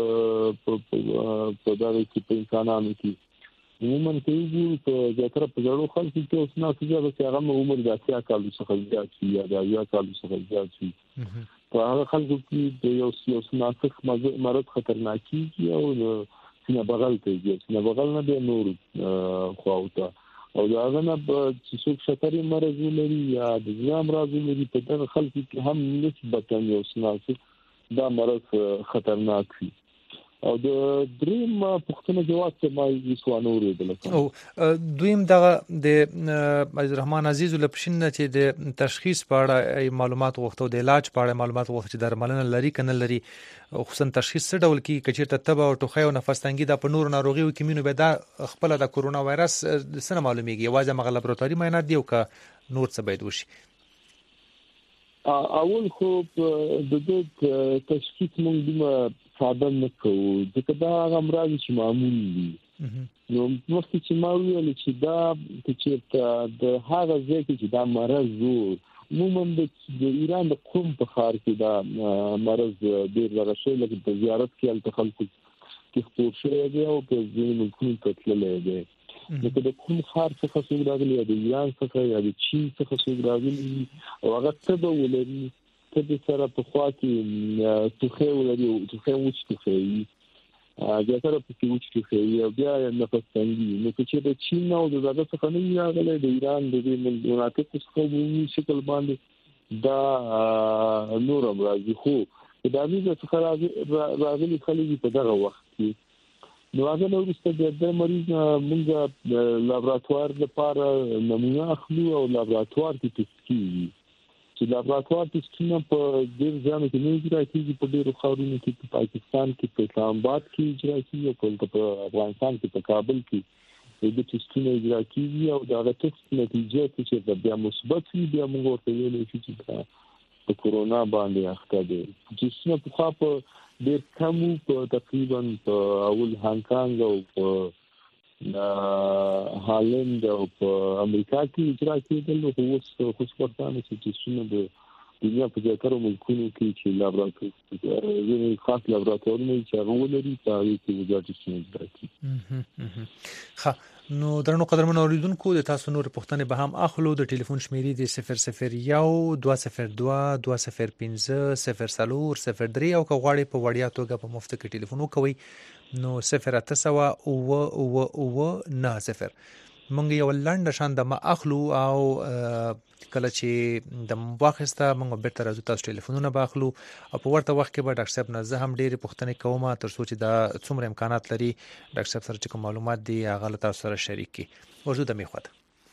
په دغه کې په انسانانو کې عموما کې په ځاتره په ډېرو خلکو کې اوس نه څه چې هغه عمر د اتیا کالو څخه زیات شي یا د یا کالو څخه زیات شي په هغه خلکو کې د یو سیاسي ناسخ مرض خطرناکي او سینه بغل کوي سینه بغل نه دی نور خواوته او دا غنه چې څوک شکرې مرض لري یا د زغم راز لري په دغه خلکو کې هم نسبتا یو سناسي دا مرض خطرناک وي او د دریم پښتنه جواب ته ما یې سوانو ورېدل او دویم دغه د عزیز رحمان عزیز لپشن چې د تشخیص په اړه معلومات غوښتو د علاج په اړه معلومات غوښتو چې درملنه لري کنه لري خصوصا تشخیص څه ډول کې کچیرته تبه او ټوخی او نفس تنګي د په نور ناروغي او کیمینو به د خپل د کورونا وایرس سره معلومیږي یوازې مغه لابراتواري معاینات دی او ک نور څه باید وشي اول خو د دې تشخیص مونږ د ساده نه کوو ځکه دا امراض چې معمول دي نو مخکې چې ما ویل چې دا چې د هغه ځای کې چې دا مرض وو عموما د ایران د قوم په ښار کې دا مرض ډېر راغشي لکه په زیارت کې ال خلکو کې خپور شوی دی او په ځینې ملکونو کې تللی دی نو د کوم ښار څخه څوک راغلی د ایران څخه یا د چین څخه څوک راغلی او هغه څه به ولري ته د سره په خوا کې توخی ولري او توخی وچ توخی بیا سره په کې وچ توخی او بیا نفس تنګي نو چې د چین او د دغه څخه نه راغلی د ایران د دې مناطق څخه په شکل باندې دا نور امراض خو دا دې څخه راغلي خلک په دغه وخت کې نو هغه نو ورسته د مریض موږ لابراتوار لپاره نمونه اخلو او لابراتوار کې ټیسټ کیږي چې لابراتوار ټیسټونه په ډېر ځانو کې نه اجرا کیږي په ډېرو ښارونو کې په پاکستان کې په اسلام آباد کې اجرا کیږي او په افغانستان کې په کابل کې د ټیسټونو اجرا کیږي او دا د ټیسټ نتیجه چې بیا مثبت وي بیا موږ ورته ویل چې دا د کورونا باندې اخته دي چې څنګه په خاطر ډېر کم په تقریبا په اول هانګ کانګ او په هالند او په امریکا کې اجرا کېدل او اوس خو سپارتانه چې څنګه د دنیا په ځکه ملکونو کې چې لابراتوار خاص لابراتوارونه چې هغه ولري تاسو کې وځي چې درکې ښه نو درنو قدرمن اوریدونکو د تاسو نور پوښتنې به هم اخلو د ټلیفون شمیرې د صفر صفر یو دوه صفر دوه دوه صفر پنځه صفر صفر صفر درې او کغواړي په وړیا توګه په مفت کې ټلیفون وکوي نو صفر اته سوه اوه اوه اوه نه صفر مونږ یو لنډ شان د ما اخلو او کله چې د واخسته مونږ بیرته راځو تاسو ټلیفونونه باخلو او په ورته وخت کې به ډاکټر صاحب نه زه هم ډېری پوښتنې کوم تر څو چې دا څومره امکانات لري ډاکټر صاحب سره چې کوم معلومات دي هغه له تاسو سره شریک کړي ورزو د میخوت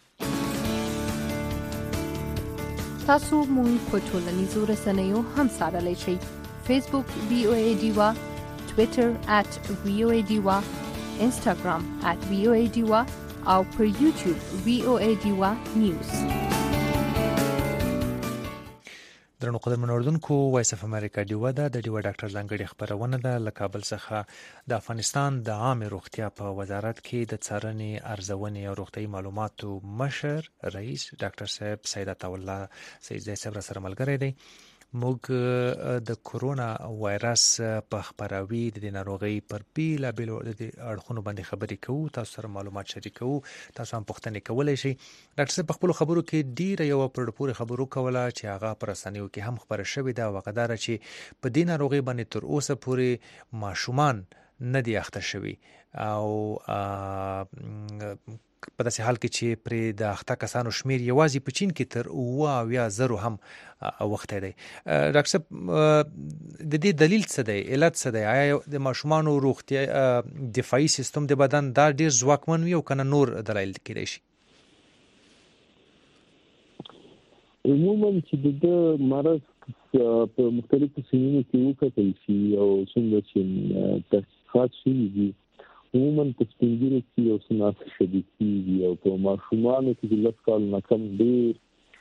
تاسو مونږ په ټولنیزو رسنیو هم سره لشي فیسبوک وی او ای ډیوا ټوئیټر at وی او ای ډیوا انستګرام at وی او ای ډیوا او پر یوټیوب وی او ای ډیوا نیوز درنو قدرمن اوریدونکو وایس اف امریکا ډیوا ده د ډیوا ډاکټر ځانګړي خبرونه ده له کابل څخه د افغانستان د عامه روغتیا په وزارت کې د څارنې ارزونې او روغتیايي معلوماتو مشر رئیس ډاکټر صاحب سید عطا الله سید صاحب سره ملګری دی موږ د کورونا وایرس په خبراوي د ناروغي پر بیلا بیل د اړخونو باندې خبرې کوو تاسو سره معلومات شریکو تاسو هم پوښتنې کولای شئ ډاکټر صاحب په خپل خبرو کې ډیره یو پر پوره خبرو کوله چې هغه پر رسنیو کې هم خبره شوې ده وقدار چې په دې ناروغي باندې تر اوسه پورې ماشومان نه دی اخته شوی او په داسې حال کې چې پر د اخته کسانو شمیر یوازې په چین کې تر اوه اویا زرو هم وخت دی ډاکټر صاحب د دې دلیل څه دی علت څه دی آیا د ماشومانو روغتیا دفاعي سیستم د بدن دا ډیر ځواکمن وي او کنه نور دلایل کېدای شي عموما چې د مرض په مختلفو سیمو کې وکړل شي او څنګه چې تحقیقات شوي دي عموما په سپینګیرو کې یو سناس شدید کیږي او په ماشومانو کې د لس کال نه کم ډېر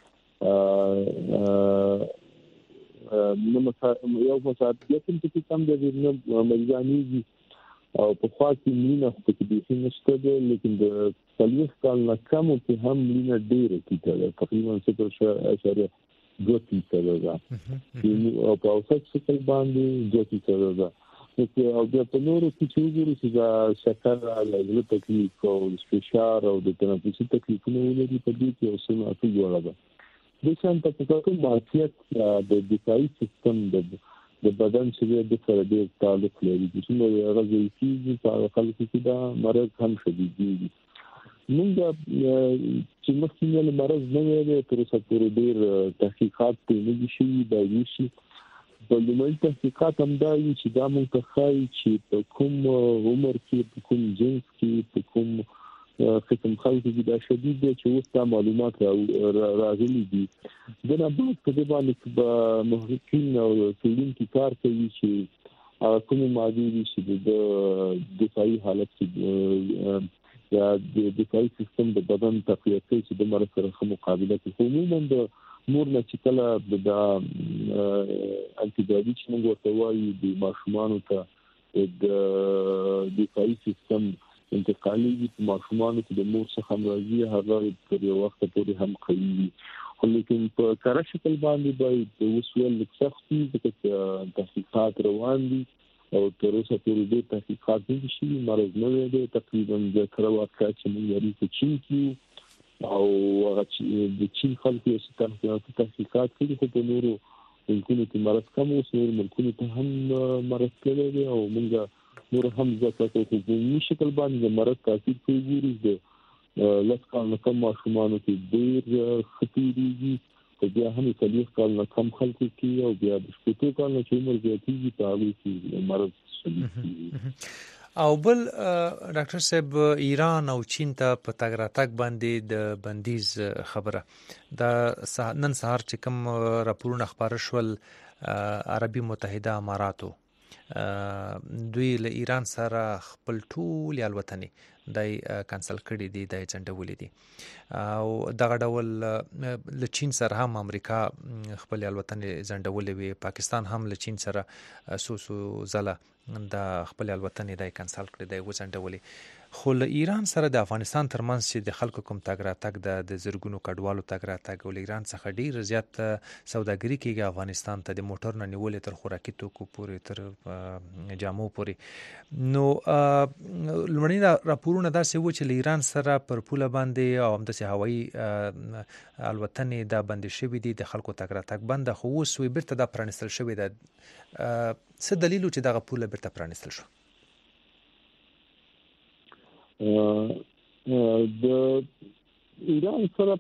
نو یو مساعدت چې کم د نه مریضانېږي او په خوا کې مینه خو کې بیخي نشته ده لیکن د څلوېښت کال نه کم کې هم مینه ډېره ټیټه ده تقریبا صفر اعشاریه دوه فیصده ده او په اوسط شکل باندې دوه فیصده ده او بیا په نورو کې چې وګورو چې د شکر او د تکلیف او د فشار او د تنفسي تکلیفونو ولري په دې کې اوس نه اته جوړه ده د شان په تاسو ماهیت د دفاعي سیستم د د بدن چې د سره د تعلق لري چې نو غوړي چې په خلکو کې دا مرض هم شدید دي موږ چې مخکې له مرض نه ویل تر څو پورې ډېر تحقیقات په شي د ویشي په لومړي تحقیقات هم دا وی چې دا موږ ته ښایي چې په کوم عمر کې په کوم جنس کې په کوم قسم خلکو کې دا شدید دی چې اوس دا معلومات راغلي دي د نه بعد په دې باندې په محققین او څېړونکو کار کوي چې کوم ماده دي چې د دفاعي حالت کې یا د دفاعي سیستم د بدن تقویت کوي چې د مرض سره مقابله کوي عموما د مور نه چې کله د انټي باډي چې موږ ورته وایو د ماشومانو ته د دفاعي سیستم انتقالي د ماشومانو ته د مور څخه مرضی هغه پر یو وخت پورې هم قوي خو لیکن په کار شکل باندې باید د وسویل سختي د تحقیقات روان دي او تر اوسه پورې د تحقیقات نشي مرض نه دی تقریبا د کروات چې موږ لري په چین کې او هغه چې د چین خلکو چې تحقیقات کوي خو په نورو ملکونو کې مرض کم اوس نور ملکونو ته هم مرض کړی دی او موږ نور هم ځکه چې په دې شکل باندې مرض تاثیر کوي ګوري د لس کال نه کم ماشومانو کې ډېر خطرېږي او بیا هم څلوېښت کال نه کم خلکو کې او بیا د شپږ کال نه چې عمر زیاتېږي په هغوی کې مرض شدید کېږي او بل ډاکټر صاحب ایران او چین ته په تګ راتګ باندې د بندیز خبره د نن سهار چې کوم راپورونه خبره شول عربي متحده اماراتو دوی له ایران سره خپل ټول الوتنې دای کانسل کړي دي د چنډولې دي او دغه ډول ل چین سره هم امریکا خپل الوتن زندولې وي پاکستان هم ل چین سره سو سو زله د خپل الوتن دای کانسل کړي دی وزندولې خو له ایران سره د افغانستان ترمنځ چې د خلکو کوم تګ راتګ د زرګونو کډوالو تګ راتګ ول ایران څخه ډیر زیات سوداګري کیږي افغانستان ته د موټر نه نیولې تر خوراکي توکو پورې تر جامو پورې نو لمړنی راپورونه دا څه و چې له ایران سره پر پوله باندې او هم د هوایي الوتنې دا بند شوې دي د خلکو تګ راتګ بند خو اوس وی بیرته دا پرانستل شوې ده څه دلیل چې دغه پوله بیرته پرانستل شو د ایران سره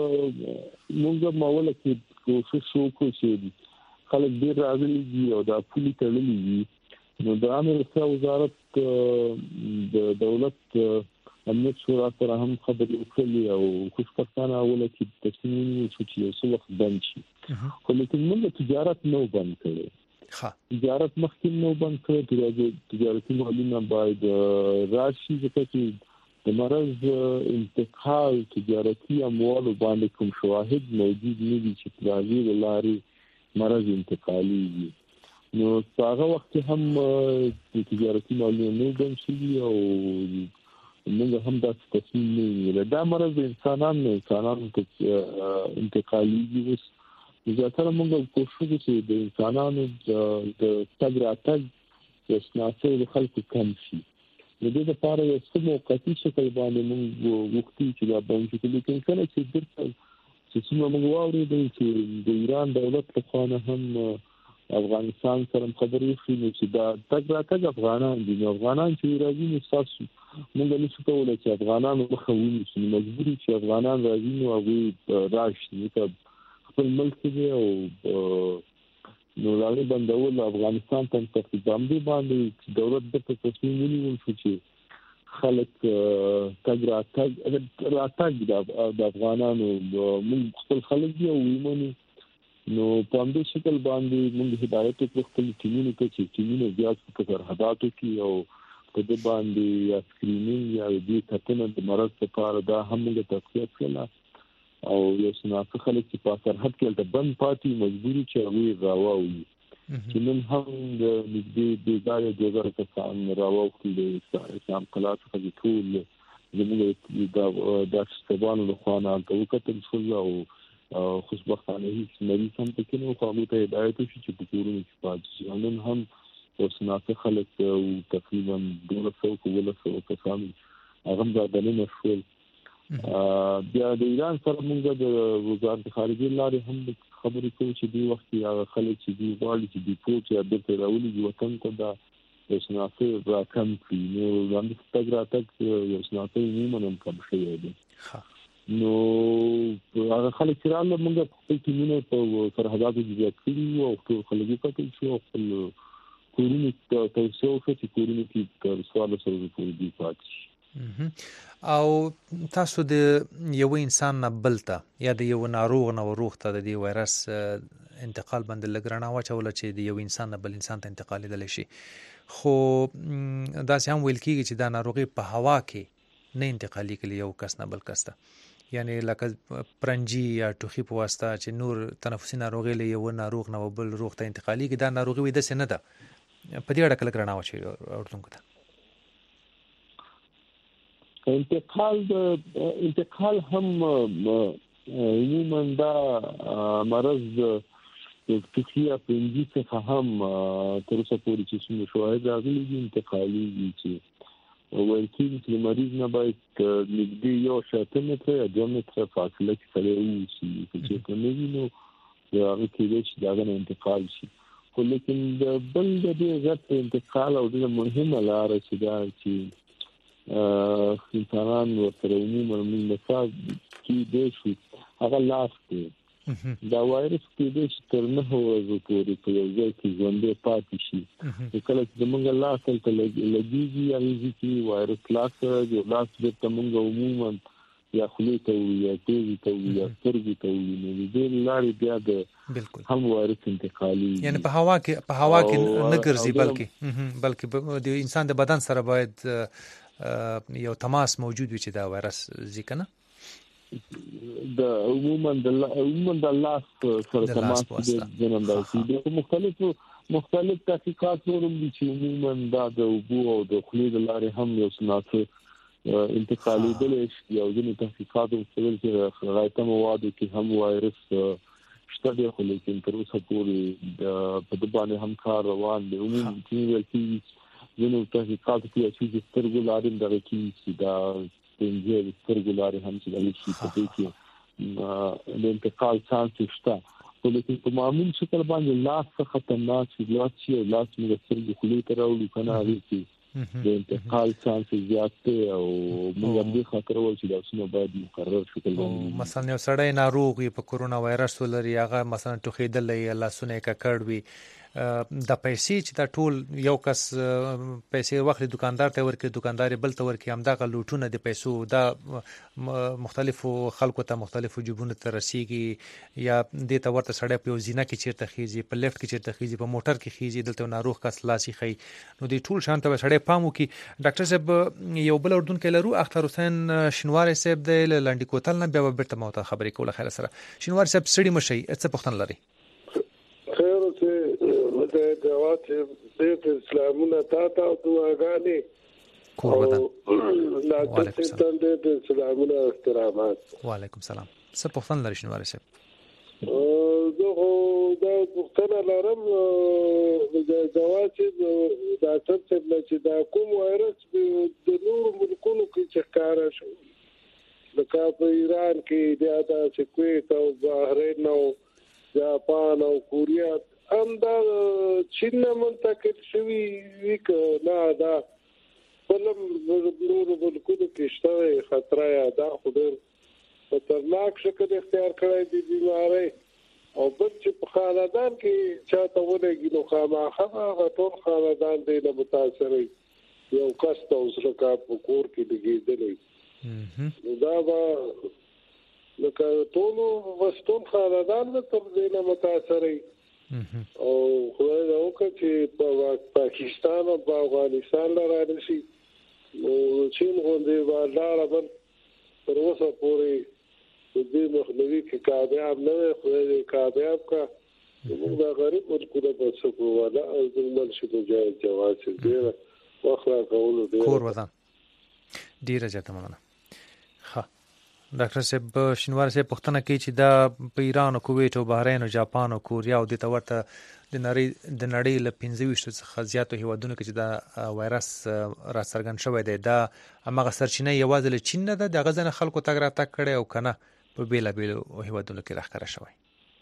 موږ ماوله کې کوشش وکړو چې خلک ډیر راغلي دي او دا پولی تړلي دي نو د امریکا وزارت د دولت امنیت شورا سره هم خبرې وکړې او خوشبختانه اوله کې تصمیم ونیول شو چې یو څه وخت بند شي خو لیکن موږ تجارت نو بند کړی ها تجارت مخکې نو بند کړی چې تجارتي معلومات باید راشي ځکه چې د مرض انتقال تجارتي اموال باندې کوم شواهد موجود نه دي چې په هغه لارې مرض انتقالي دي نو هغه وخت هم د تجارتي معلومات نو بند شي او موږ هم دا تصمیم نیولې دا مرض انسانانو انسانانو ته انتقالي دي زیاتره موږ کوشش وکړو د انسانانو د تګ راتګ د سناسه د خلکو کم شي د دې لپاره یو څه موقتی شکل باندې موږ وختي چې دا باندې چې لیکن کله چې درته چې څنګه موږ واورېدل چې د ایران دولت په خانه هم افغانستان سره خبرې شوې چې دا تګ راتګ افغانان دي افغانان چې راځي نو تاسو موږ نشو کولای چې افغانان مخاوي شي مجبوري چې افغانان راځي نو هغه راشي خپل ملک دی او نو لاره بندول افغانستان ته تقریبا باندې دولت د تصمیم ونیول چې خلک تګ راتګ راتګ د افغانانو موږ خپل خلک دی او ویمنو نو په همدې شکل باندې موږ هدایت وکړو خپل ټیمونو ته چې ټیمونه زیات په سرحداتو کې او په دې باندې یا سکرینینګ یا دې کتنه د مرض لپاره دا هم موږ تقویه کړل او یو څنګه خلک چې په سرحد کې د بند پاتې مجبوري چې هغه راووي چې نن هم د دې د ځای د وزارت څخه راووي د اسلام کلاس څخه ټول زموږ د د شتبانو له خوانه د وکټل شو او خوشبختانه هیڅ مریض هم پکې نو خو موږ ته هدایت شو چې په کورونو کې پاتې نن هم یو څنګه خلک او تقریبا دوه سوه ولا سوه کسان هغه د دننه شول بیا د ایران سره موږ د وزارت خارجه لارې هم خبرې کوو چې دی وخت هغه خلک چې دی غواړي چې دی پوهه یا د تراولي د وطن ته د شناخته راکم کړي نو باندې ستګ راتګ یو شناخته نیمه هم کم شوی دی نو هغه خلک چې راغله موږ خپل ټیمونه په سرحداتو کې زیات کړي او خپل خلک یې کتل شو خپل کورونه ته تاسو چې کورونه کې تر سوال سره پوری دی پاتې او تاسو د یو انسان نه بلته یا د یو ناروغ نه روغ ته د دې وایرس انتقال باندې لګرانه واچول چې د یو انسان نه بل انسان ته انتقال دي شي خو دا هم ویل کیږي چې دا ناروغي په هوا کې نه انتقالي کړي یو کس نه بل کس ته یعنی لکه پرنجي یا ټوخي په واسطه چې نور تنفسي ناروغي له یو ناروغ نه بل روغ ته انتقالي کړي دا ناروغي وي د سینه ده په دې اړه کله لګرانه واچي اورتونکو ته انتقال د انتقال هم عموما دا مرض د تخیا پنځه څخه هم تر اوسه پورې چې څنګه شواهد راغلي دي انتقالي دي چې ورته چې مریض نه باید نږدې یو شاته متر یا دوه متر فاصله کې سره وي چې کومې نو هغه کې چې دا نه انتقال شي خو لیکن د بل د دې غټ انتقال او د مهمه لار چې دا چې انسانان ورته عموما مثال کې د شي هغه لاس کې دا وایرس کې د سترنه هوځو پورې په یو ځای کې ژوندې پاتې شي کله چې موږ لاس ته لګيږي هغه کې وایرس لاس د لاس د موږ عموما یا خلې ته یا تیزی ته یا سترګې ته نو دې لارې بیا د بالکل هم وایرس انتقالي یعنی په هوا کې په هوا کې نه ګرځي بلکې بلکې د انسان د بدن سره باید یو تماس موجود وي چې دا وایرس ځي کنه د عموما د عموما د لاس سره تماس د جنندای د مختلفو مختلف تحقیقات ورم دي چې عموما دا د وبو او د خولې د لارې هم یو سناته انتقالي دي یو ځینې تحقیقات وکړل چې غایطه موادو کې هم وایرس شته دی خو لیکن تر اوسه پورې په د باندې هم کار روان دی عموما چې ولکې ځینې تحقیقات کې چې سترګو لارې دغه کې دا څنګه سترګو لارې هم چې د شي په دې کې د انتقال چانس شته خو لیکن په معمول شکل باندې لاس څخه خطرناک شي لاس چې لاس موږ سترګو خولې ته راوړي کنه هغه کې د انتقال چانس زیات دی او موږ هم دې خاطر ول چې دا څنګه باید مقرر شکل باندې مثلا یو سړی ناروغ په کورونا وایرس ولري هغه مثلا ټوخېدل لاسونه ککړ وي د پیسې چې دا ټول یو کس پیسې واخلي دکاندار ته ورکړي دکاندار بل ته ورکړي هم دا لوټونه د پیسو دا مختلفو خلکو ته مختلفو جيبونو ته رسیږي یا د ته ورته سړی په زینه کې چیرته خيږي په لیفت کې چیرته خيږي په موټر کې خيږي دلته ناروغ کس لاسي خي نو د ټول شانته سړی پامو کې ډاکټر صاحب یو بل اردن کې لرو اختر حسین شنوار صاحب د لنډی کوتل نه بیا بیرته مو ته خبرې کوله خیر سره شنوار صاحب سړی مشي څه پوښتنه لري خیر ته د جواب د اسلامونه تا ته دعاګانې کور لا تاسو ته د اسلامونه احترامات وعلیکم السلام څه پوښتنه لري شنوار صاحب زه دا پوښتنه لرم د جواب د تاسو چې دا کوم وایرس د نور ملکونو کې چې کار شو لکه په ایران کې د ادا چې کویت او بحرین او جاپان او کوریا هم دا چین منتقل شوی وک نه دا بلم نور ملکونو کې شته خطر یا دا خبر خطرناک شکل اختیار کړی دی بیماری او بل چې په خاندان کې چاته ولګي نو خامخا ټول خاندان دی له متاثر یو کس ته اوسره کا په کور کې لګیدلی دا به لکه ټول وستون خاندان ته تر دې نه متاثر او خدای دا وکړي چې په پاکستان او په افغانستان لاره شي نو چین غونډې باندې بل تر اوسه پورې دې مخنوي کې کامیاب نه وي خو دې کامیاب کا موږ دا غریب ورکو په څه کوو دا او د منشي د جای جواز دې واخلا کولو دې کور وطن ډیره جته مننه ها ډاکټر صاحب شنوار صاحب پوښتنه کوي چې دا په ایران او کویت او بحرین او جاپان او کوریا او د تورته د نړۍ د نړۍ له پنځه ویشت څخه زیاتو هیوادونو کې چې دا وایرس را څرګند شوی دی دا هغه سرچینه یوازې له چین نه ده د غزنه خلکو تګ را تک کړي او کنه په بیلا بیل هیوادونو کې راخره شوی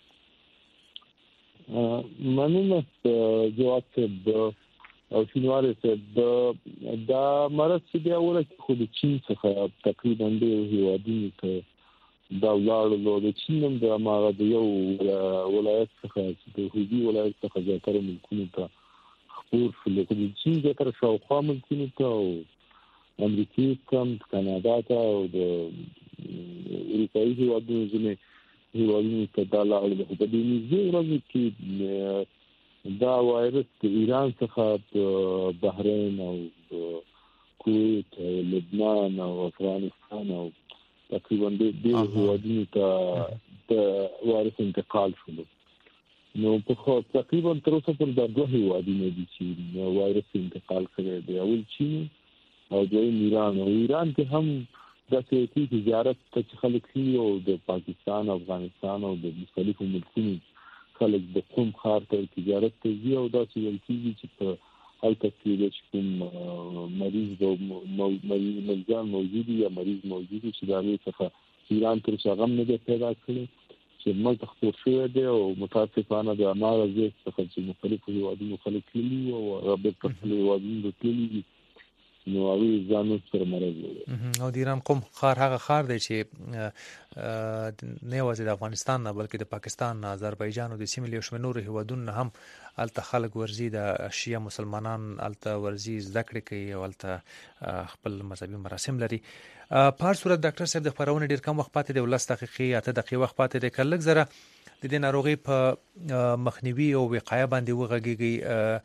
مننه جواب ته او شنوار ته دا مرض چې دی ورته خو د چین څخه تقریبا د هیوادونو ته دا ولاړ د چین د اماره د یو ولایت څخه د هوګي ولایت څخه زیاتره ملکونو ته خپور شول د چین زیاتره شاوخوا ملکونو ته او امریکای کم کاناډا ته او د اروپایي هیوادونو ځینې هیوادونو ته دا لاړ د په دې نږدې ورځو کې دا وایرس د ایران څخه بحرین او کویت او لبنان او افغانستان او تقریبا د هیوادونو ته د وایرس انتقال شول نو په تقریبا تر اوسه پر د دوه هیوادونو دي چې وایرس انتقال کړی دی اول چین او دویم ایران او ایران کې هم د سیاسي تجارت ته خلک او د پاکستان افغانستان او د مختلفو ملکونو خلک د کوم خار ته تجارت ته ځي او دا چې ولکېږي چې په هلته کې د کوم مریض او مریضان موجود یا مریض موجود چې دا یې څخه ایران تر څو غم نه پیدا کړي چې موږ تخپور شوی دی او متاسفانه د اماره زیات څخه چې مختلفو هیوادونو خلک کلی او رابط په هیوادونو کلی نو اوی ځانو سره مرز او د ایران قوم خار هغه خار دی چې نه یوازې د افغانستان نه بلکې د پاکستان نه آذربایجان او د سیمې له شمول نور هیوادونو هم الته خلک ورزي د شیعه مسلمانان الته ورزي زده کړې کوي او الته خپل مذهبي مراسم لري په هر صورت ډاکټر صاحب د خبرونه ډیر کم وخت پاتې دی ولس دقیقې اته دقیقې وخت پاتې دی کله زره د دې ناروغي په مخنیوي او وقایه باندې وغږیږي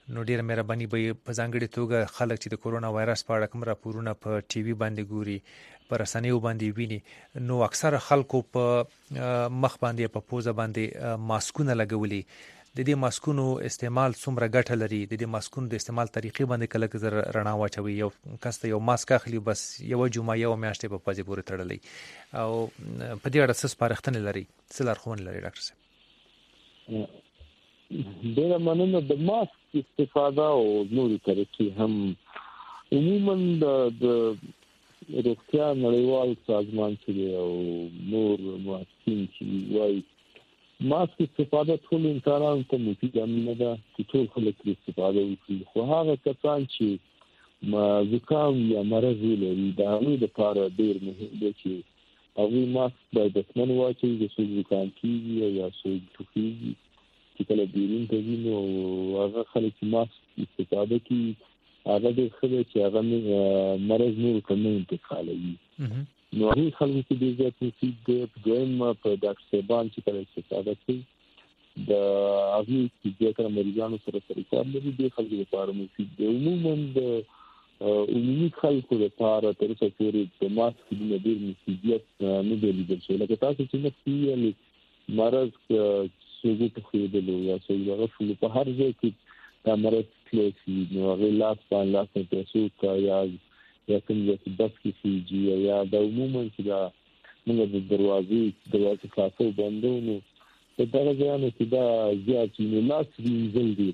نو ډیره مهرباني به په ځانګړي توګه خلک چې د کورونا وایرس په اړه کوم راپورونه په ټي وي باندې ګوري پر رسنیو باندې ویني نو اکثره خلکو په مخ باندې په پوزه باندې ماسکونه لګولي د دې ماسکونو استعمال څومره ګټه لري د دې ماسکونو د استعمال طریقې باندې کله کله رڼا واچوي یو کس ته یو ماسک اخلي بس یو جمعه یو میاشتې په پځې پورې تړلې او په دې اړه څه سپارښتنې لري څه لارښوونې لري ډاکټر صاحب ډېره مننه د ماسک استفاده او نورې طریقې هم عموما د روغتیا نړیوال سازمان چې او نور مؤسسین چې وايي ماسک استفاده ټول انسانانو ته مفیده نه ده چې ټول خلک استفاده وکړي خو هغه کسان چې ما زکام یا مرض لري دا نو د لپاره ډېر مهم دی چې هغه ماسک باید دسمن واچي د څو زکام کیږي یا څو ټوخیږي چې کله بیرون ته ځي نو هغه خلک چې ماسک استفاده کوي هغه د خلک چې هغه مرض نور کنه انتقالوي نو هغه خلک چې د ځات مفید د دویم په ډاکټر صاحبان چې کله استفاده کوي د هغه چې د مریضانو سره سره کار لري د خلکو لپاره مفید دی عموما د عمومي خلکو لپاره تر څو پورې د ماسک د ډېر مفیدیت نه دی لیدل شوی لکه تاسو چې نفسي مرض څنګه ته خېدل یا څنګه غوښتل په هر ځای کې دا مرض کلیسي نو هغه لاس په لاس په تاسو کا یا یا څنګه چې بس کې سيجي یا د عموما چې دا موږ د دروازې دروازې خلاصو بندو نو په دا ځای کې دا زیات نه لاس وینځل دي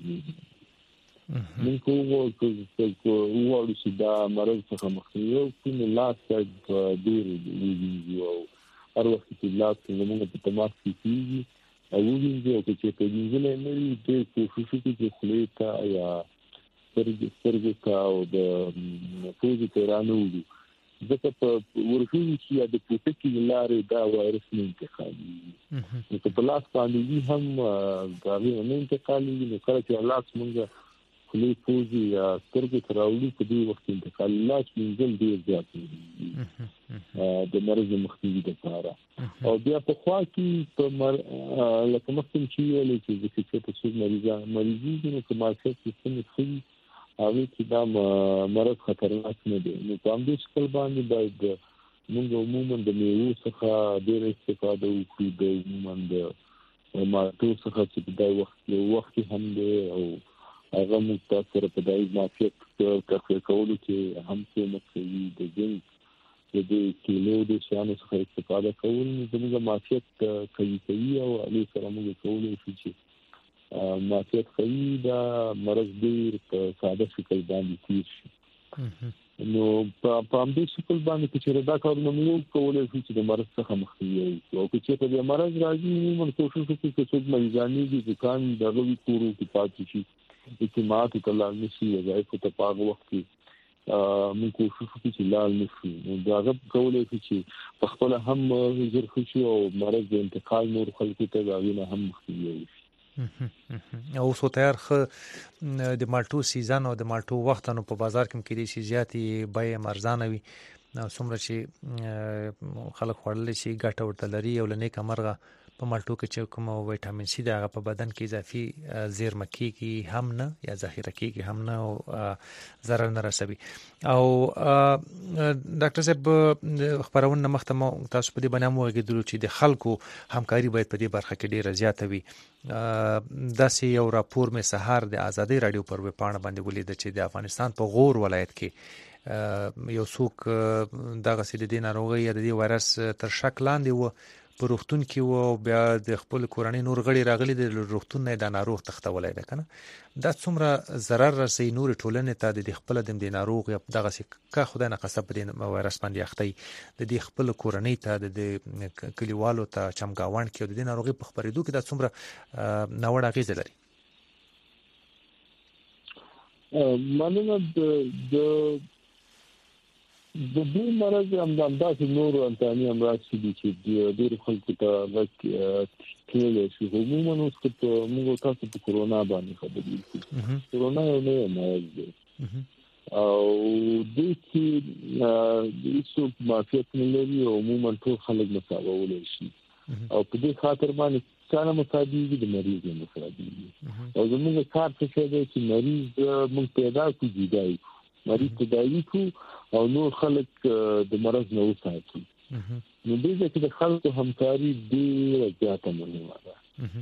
موږ کوو چې وایو چې دا مرض څخه مخنیوي کوي لاس د ډیر وینځي او هر وخت چې لاس موږ په تماس کې کیږي او وینځي او چې په وینځل نه لري د کوشش کوي چې خلیتا یا سترګې کا او د فوزي تیرانو دي ځکه په ورشي چې د پوتکي لارې دا وایرس نه انتقالي نو په لاس باندې هم دا نه انتقالي نو کله چې لاس مونږه خلی فوزي یا سترګې تراولي په دې وخت انتقال لاس منځل ډیر زیات دي د مرز مختلفي لپاره او بیا په خوا کې په مر لکه مخکې چې ویل چې د فکر په څیر مریضان مریضي نو کومه سیستم خي هغه چې دا مرض خطرناک نه دی نو په دې شکل باندې باید موږ عموما د میوو څخه ډېر استفاده وکړو د عموما د مالټو څخه چې د وخت له وخت هم دی او هغه موږ تاسو په دای مافیت کافي کولو کې هم څه مخکې د جن د دې کیلو د شانو څخه استفاده کول زموږ مافیت کوي کوي او علي سره موږ کولای شو چې مافیت کوي دا مرض ډیر په ساده شکل باندې تیر شي نو په پام دې شکل باندې چې دا کارونه موږ کولای شو چې د مرض څخه مخنیوي او چې په دې مرض راځي موږ کوشش وکړو چې څوک مریضانی دي ځکان دغه کورو کې پاتې شي اعتماد کله نشي یا په تپاغ وخت کې موږ کوشش وکړو چې لال نشي نو دا غو کولای شي چې په خپل هم زر خوشي او مرض د انتقال نور خلکو ته غوښنه هم مخنیوي او سو تیار خ د مالټو سیزن او د مالټو وخت نو په بازار کې کې دي شي زیاتې بای مرزانه وي نو څومره چې خلک خورل شي ګټه ورته لري او لنه کمرغه په مالټو کې چې کوم وټامین سي دغه په بدن کې اضافي زیرمه کیږي هم نه یا ذخیره کیږي هم نه او ضرر نه رسوي او ډاکټر صاحب خبرونه مختمه تاسو په دې باندې مو غوښتل چې د خلکو همکاري باید په دې برخه کې ډیره زیاته وي داسې یو راپور مې سهار د ازادي رادیو پر ویب پاڼه باندې ولید چې د افغانستان په غور ولایت کې یو څوک دغه سید د ناروغي یا د وایرس تر شک لاندې و په روغتون کې و بیا د خپل کورنۍ نور غړي راغلي د روغتون نه د ناروغ تختولای ده کنه دا څومره ضرر رسي نور ټولنې ته د خپل د ناروغ یا دغه څه خدای نه قصب د وایرس باندې اخته د خپل کورنۍ ته د کلیوالو ته چمګاوان کې د ناروغي په خبرېدو کې دا څومره ناوړه اغیز لري مننه د د دې مرض هم د اندازې نور انتاني امراض چې د ډېر خلکو ته وکړي کېږي چې عموما اوس په موږ تاسو په کورونا باندې خبرې کوو کورونا یو نه مرض دی او د چې د څو مافیت نه لري عموما ټول خلک مساوي شي او په دې خاطر باندې چانه مصابيږي د مریض نه مصابيږي او زموږ کار څه دی چې مریض موږ پیدا کوو جدای مریض تداوی کو او نور خلک د مرض نه وساتي نو دې چې د خلکو همکاري ډېره زیاته مهمه ده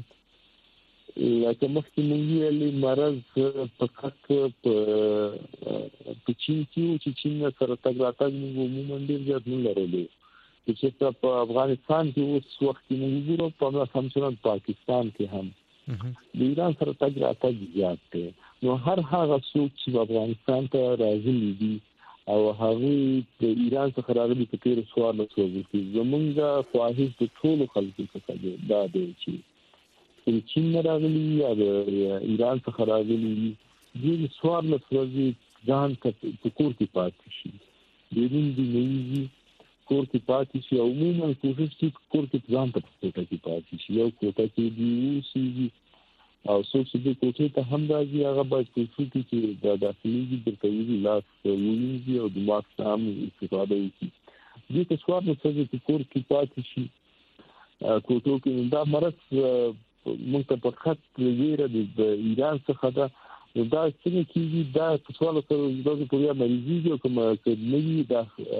لکه مخکې موږ ویلي مرض فقط په چین کې چې چین سره تګ راتګ موږ عموما ډېر زیات نه لرلو چې په افغانستان کې اوس وخت موږ ګورو په همچنان پاکستان کې هم د ایران سره تګ راتګ زیات دی نو هر هغه څوک چې افغانستان ته راځي دي او هغه د ایران څخه راغلي په تیر سوال له څه زمونږ خواهش د ټول خلکو څخه دا دی چې چین راغلي یا د ایران څخه راغلي دي سوال له څه ځان ته په کور کې پاتې شي د دې د نیوي کور کې پاتې شي او عموما کوشش کوي کور کې ځان ته پاتې پاتې شي یو کوټه کې دی سي او څوک چې د کوټې ته هم راځي هغه باید کوشش وکړي چې د داخلي د ترویج لاس وینځي او د ماسک هم استفاده وکړي دې ته سوال نو چې کور کې پاتې شي کوټو کې دا مرض موږ ته په خط ویره د ایران څخه دا دا څنګه کیږي دا سوال سره د پوریا مریضي او کوم کډنی دا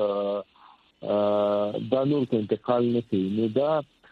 دا نور انتقال نه کوي نو دا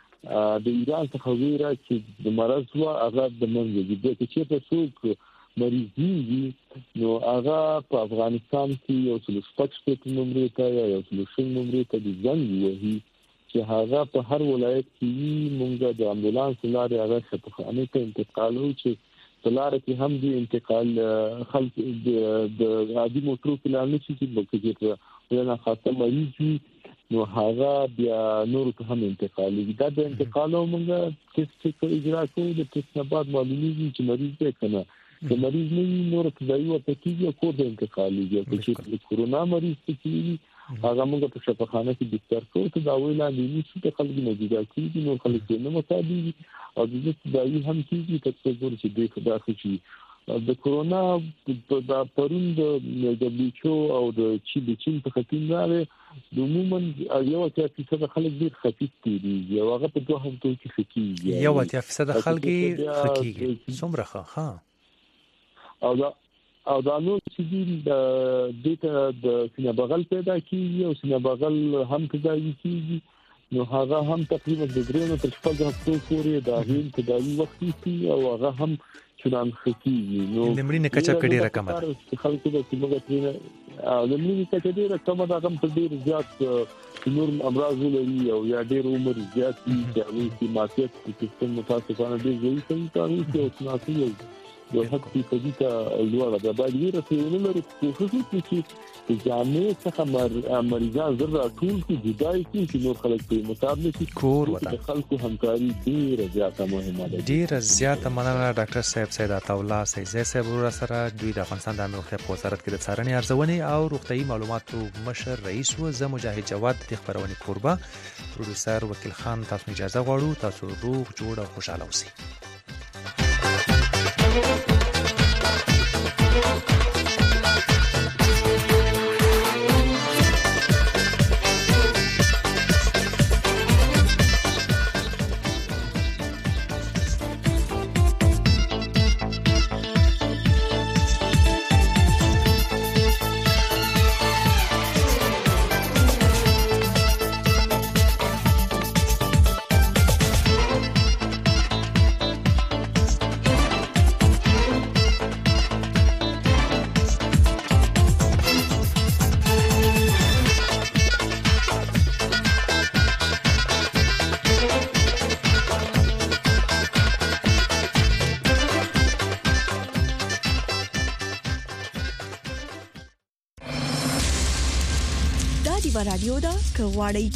د ایران څخه ویره چې د مرض وا هغه د منځ دي چې په څوک مریضي نو هغه په افغانستان کې یو څل شپږ نمبر ته یا یو څل شل نمبر ته د ځنګ وهي چې هغه په هر ولایت کې مونږ د امبولانس لارې هغه شفاخانه ته انتقالو چې لاره کې هم د انتقال خلک د عادي موټرو په لاره نشي چې بلکې ورنه خاصه مریض نو هغه بیا نور ته هم انتقالي دا د انتقالو موږ ټیسټ اجرا کوو د ټیسټ نه بعد معلومیږي چې مریض دی کنه چې مریض نه نور ته دایو ته کیږي او د انتقالي دی چې کورونا مریض کیږي هغه موږ په شفاخانه کې بستر کوو ته دا ویل دي چې خلک نه دي کیږي نو خلک نه مصابيږي او د دې دایي هم کیږي چې څنګه چې د خدا خچي د کورونا د پرون د دبليو او د چي د چین په خطیناره د عموما یو اتیا فیصد خلک ډیر خفيف دي یو هغه په دوه هفتو کې خکیږي یو اتیا فیصد خلک خکیږي څومره ښه او دا او دا نو چې د دته د سینه بغل پیدا کیږي او سینه بغل هم پیدا کیږي نو هغه هم تقریبا د درېو تر شپږ هفتو پورې د هین تداوی وخت کی او هغه هم چنان خکیږي نو لمړینه کچا کډی رقم ده خلکو د سیمه ترینه لمړینه کچا ډیره رقم ده هم په ډیر زیات نور امراض لري او یا ډیر عمر زیات دي چې ماکیت سیستم متاسفانه ډیر ضعیف دی تاریخ او تناسي یو حد په دې ته لوړه ده باید ورته لري کوشش وکړي چې جامع څخه مریضان زړه ټول کې جدای کې چې نور خلک په مطابق کور وته خلکو همکاري ډیره زیاته مهمه ده ډیره زیاته مننه ډاکټر صاحب سید عطا الله سیزه صاحب ورا سره دوی د افغانستان د امن خو په وزارت کې د څارنې ارزونې او روغتيایي معلوماتو مشر رئیس و زه مجاهد جواد د خبرونه کوربه پروډوسر وکیل خان تاسو اجازه غواړو تاسو روغ جوړ او خوشاله اوسئ رادیو دا که غواړئ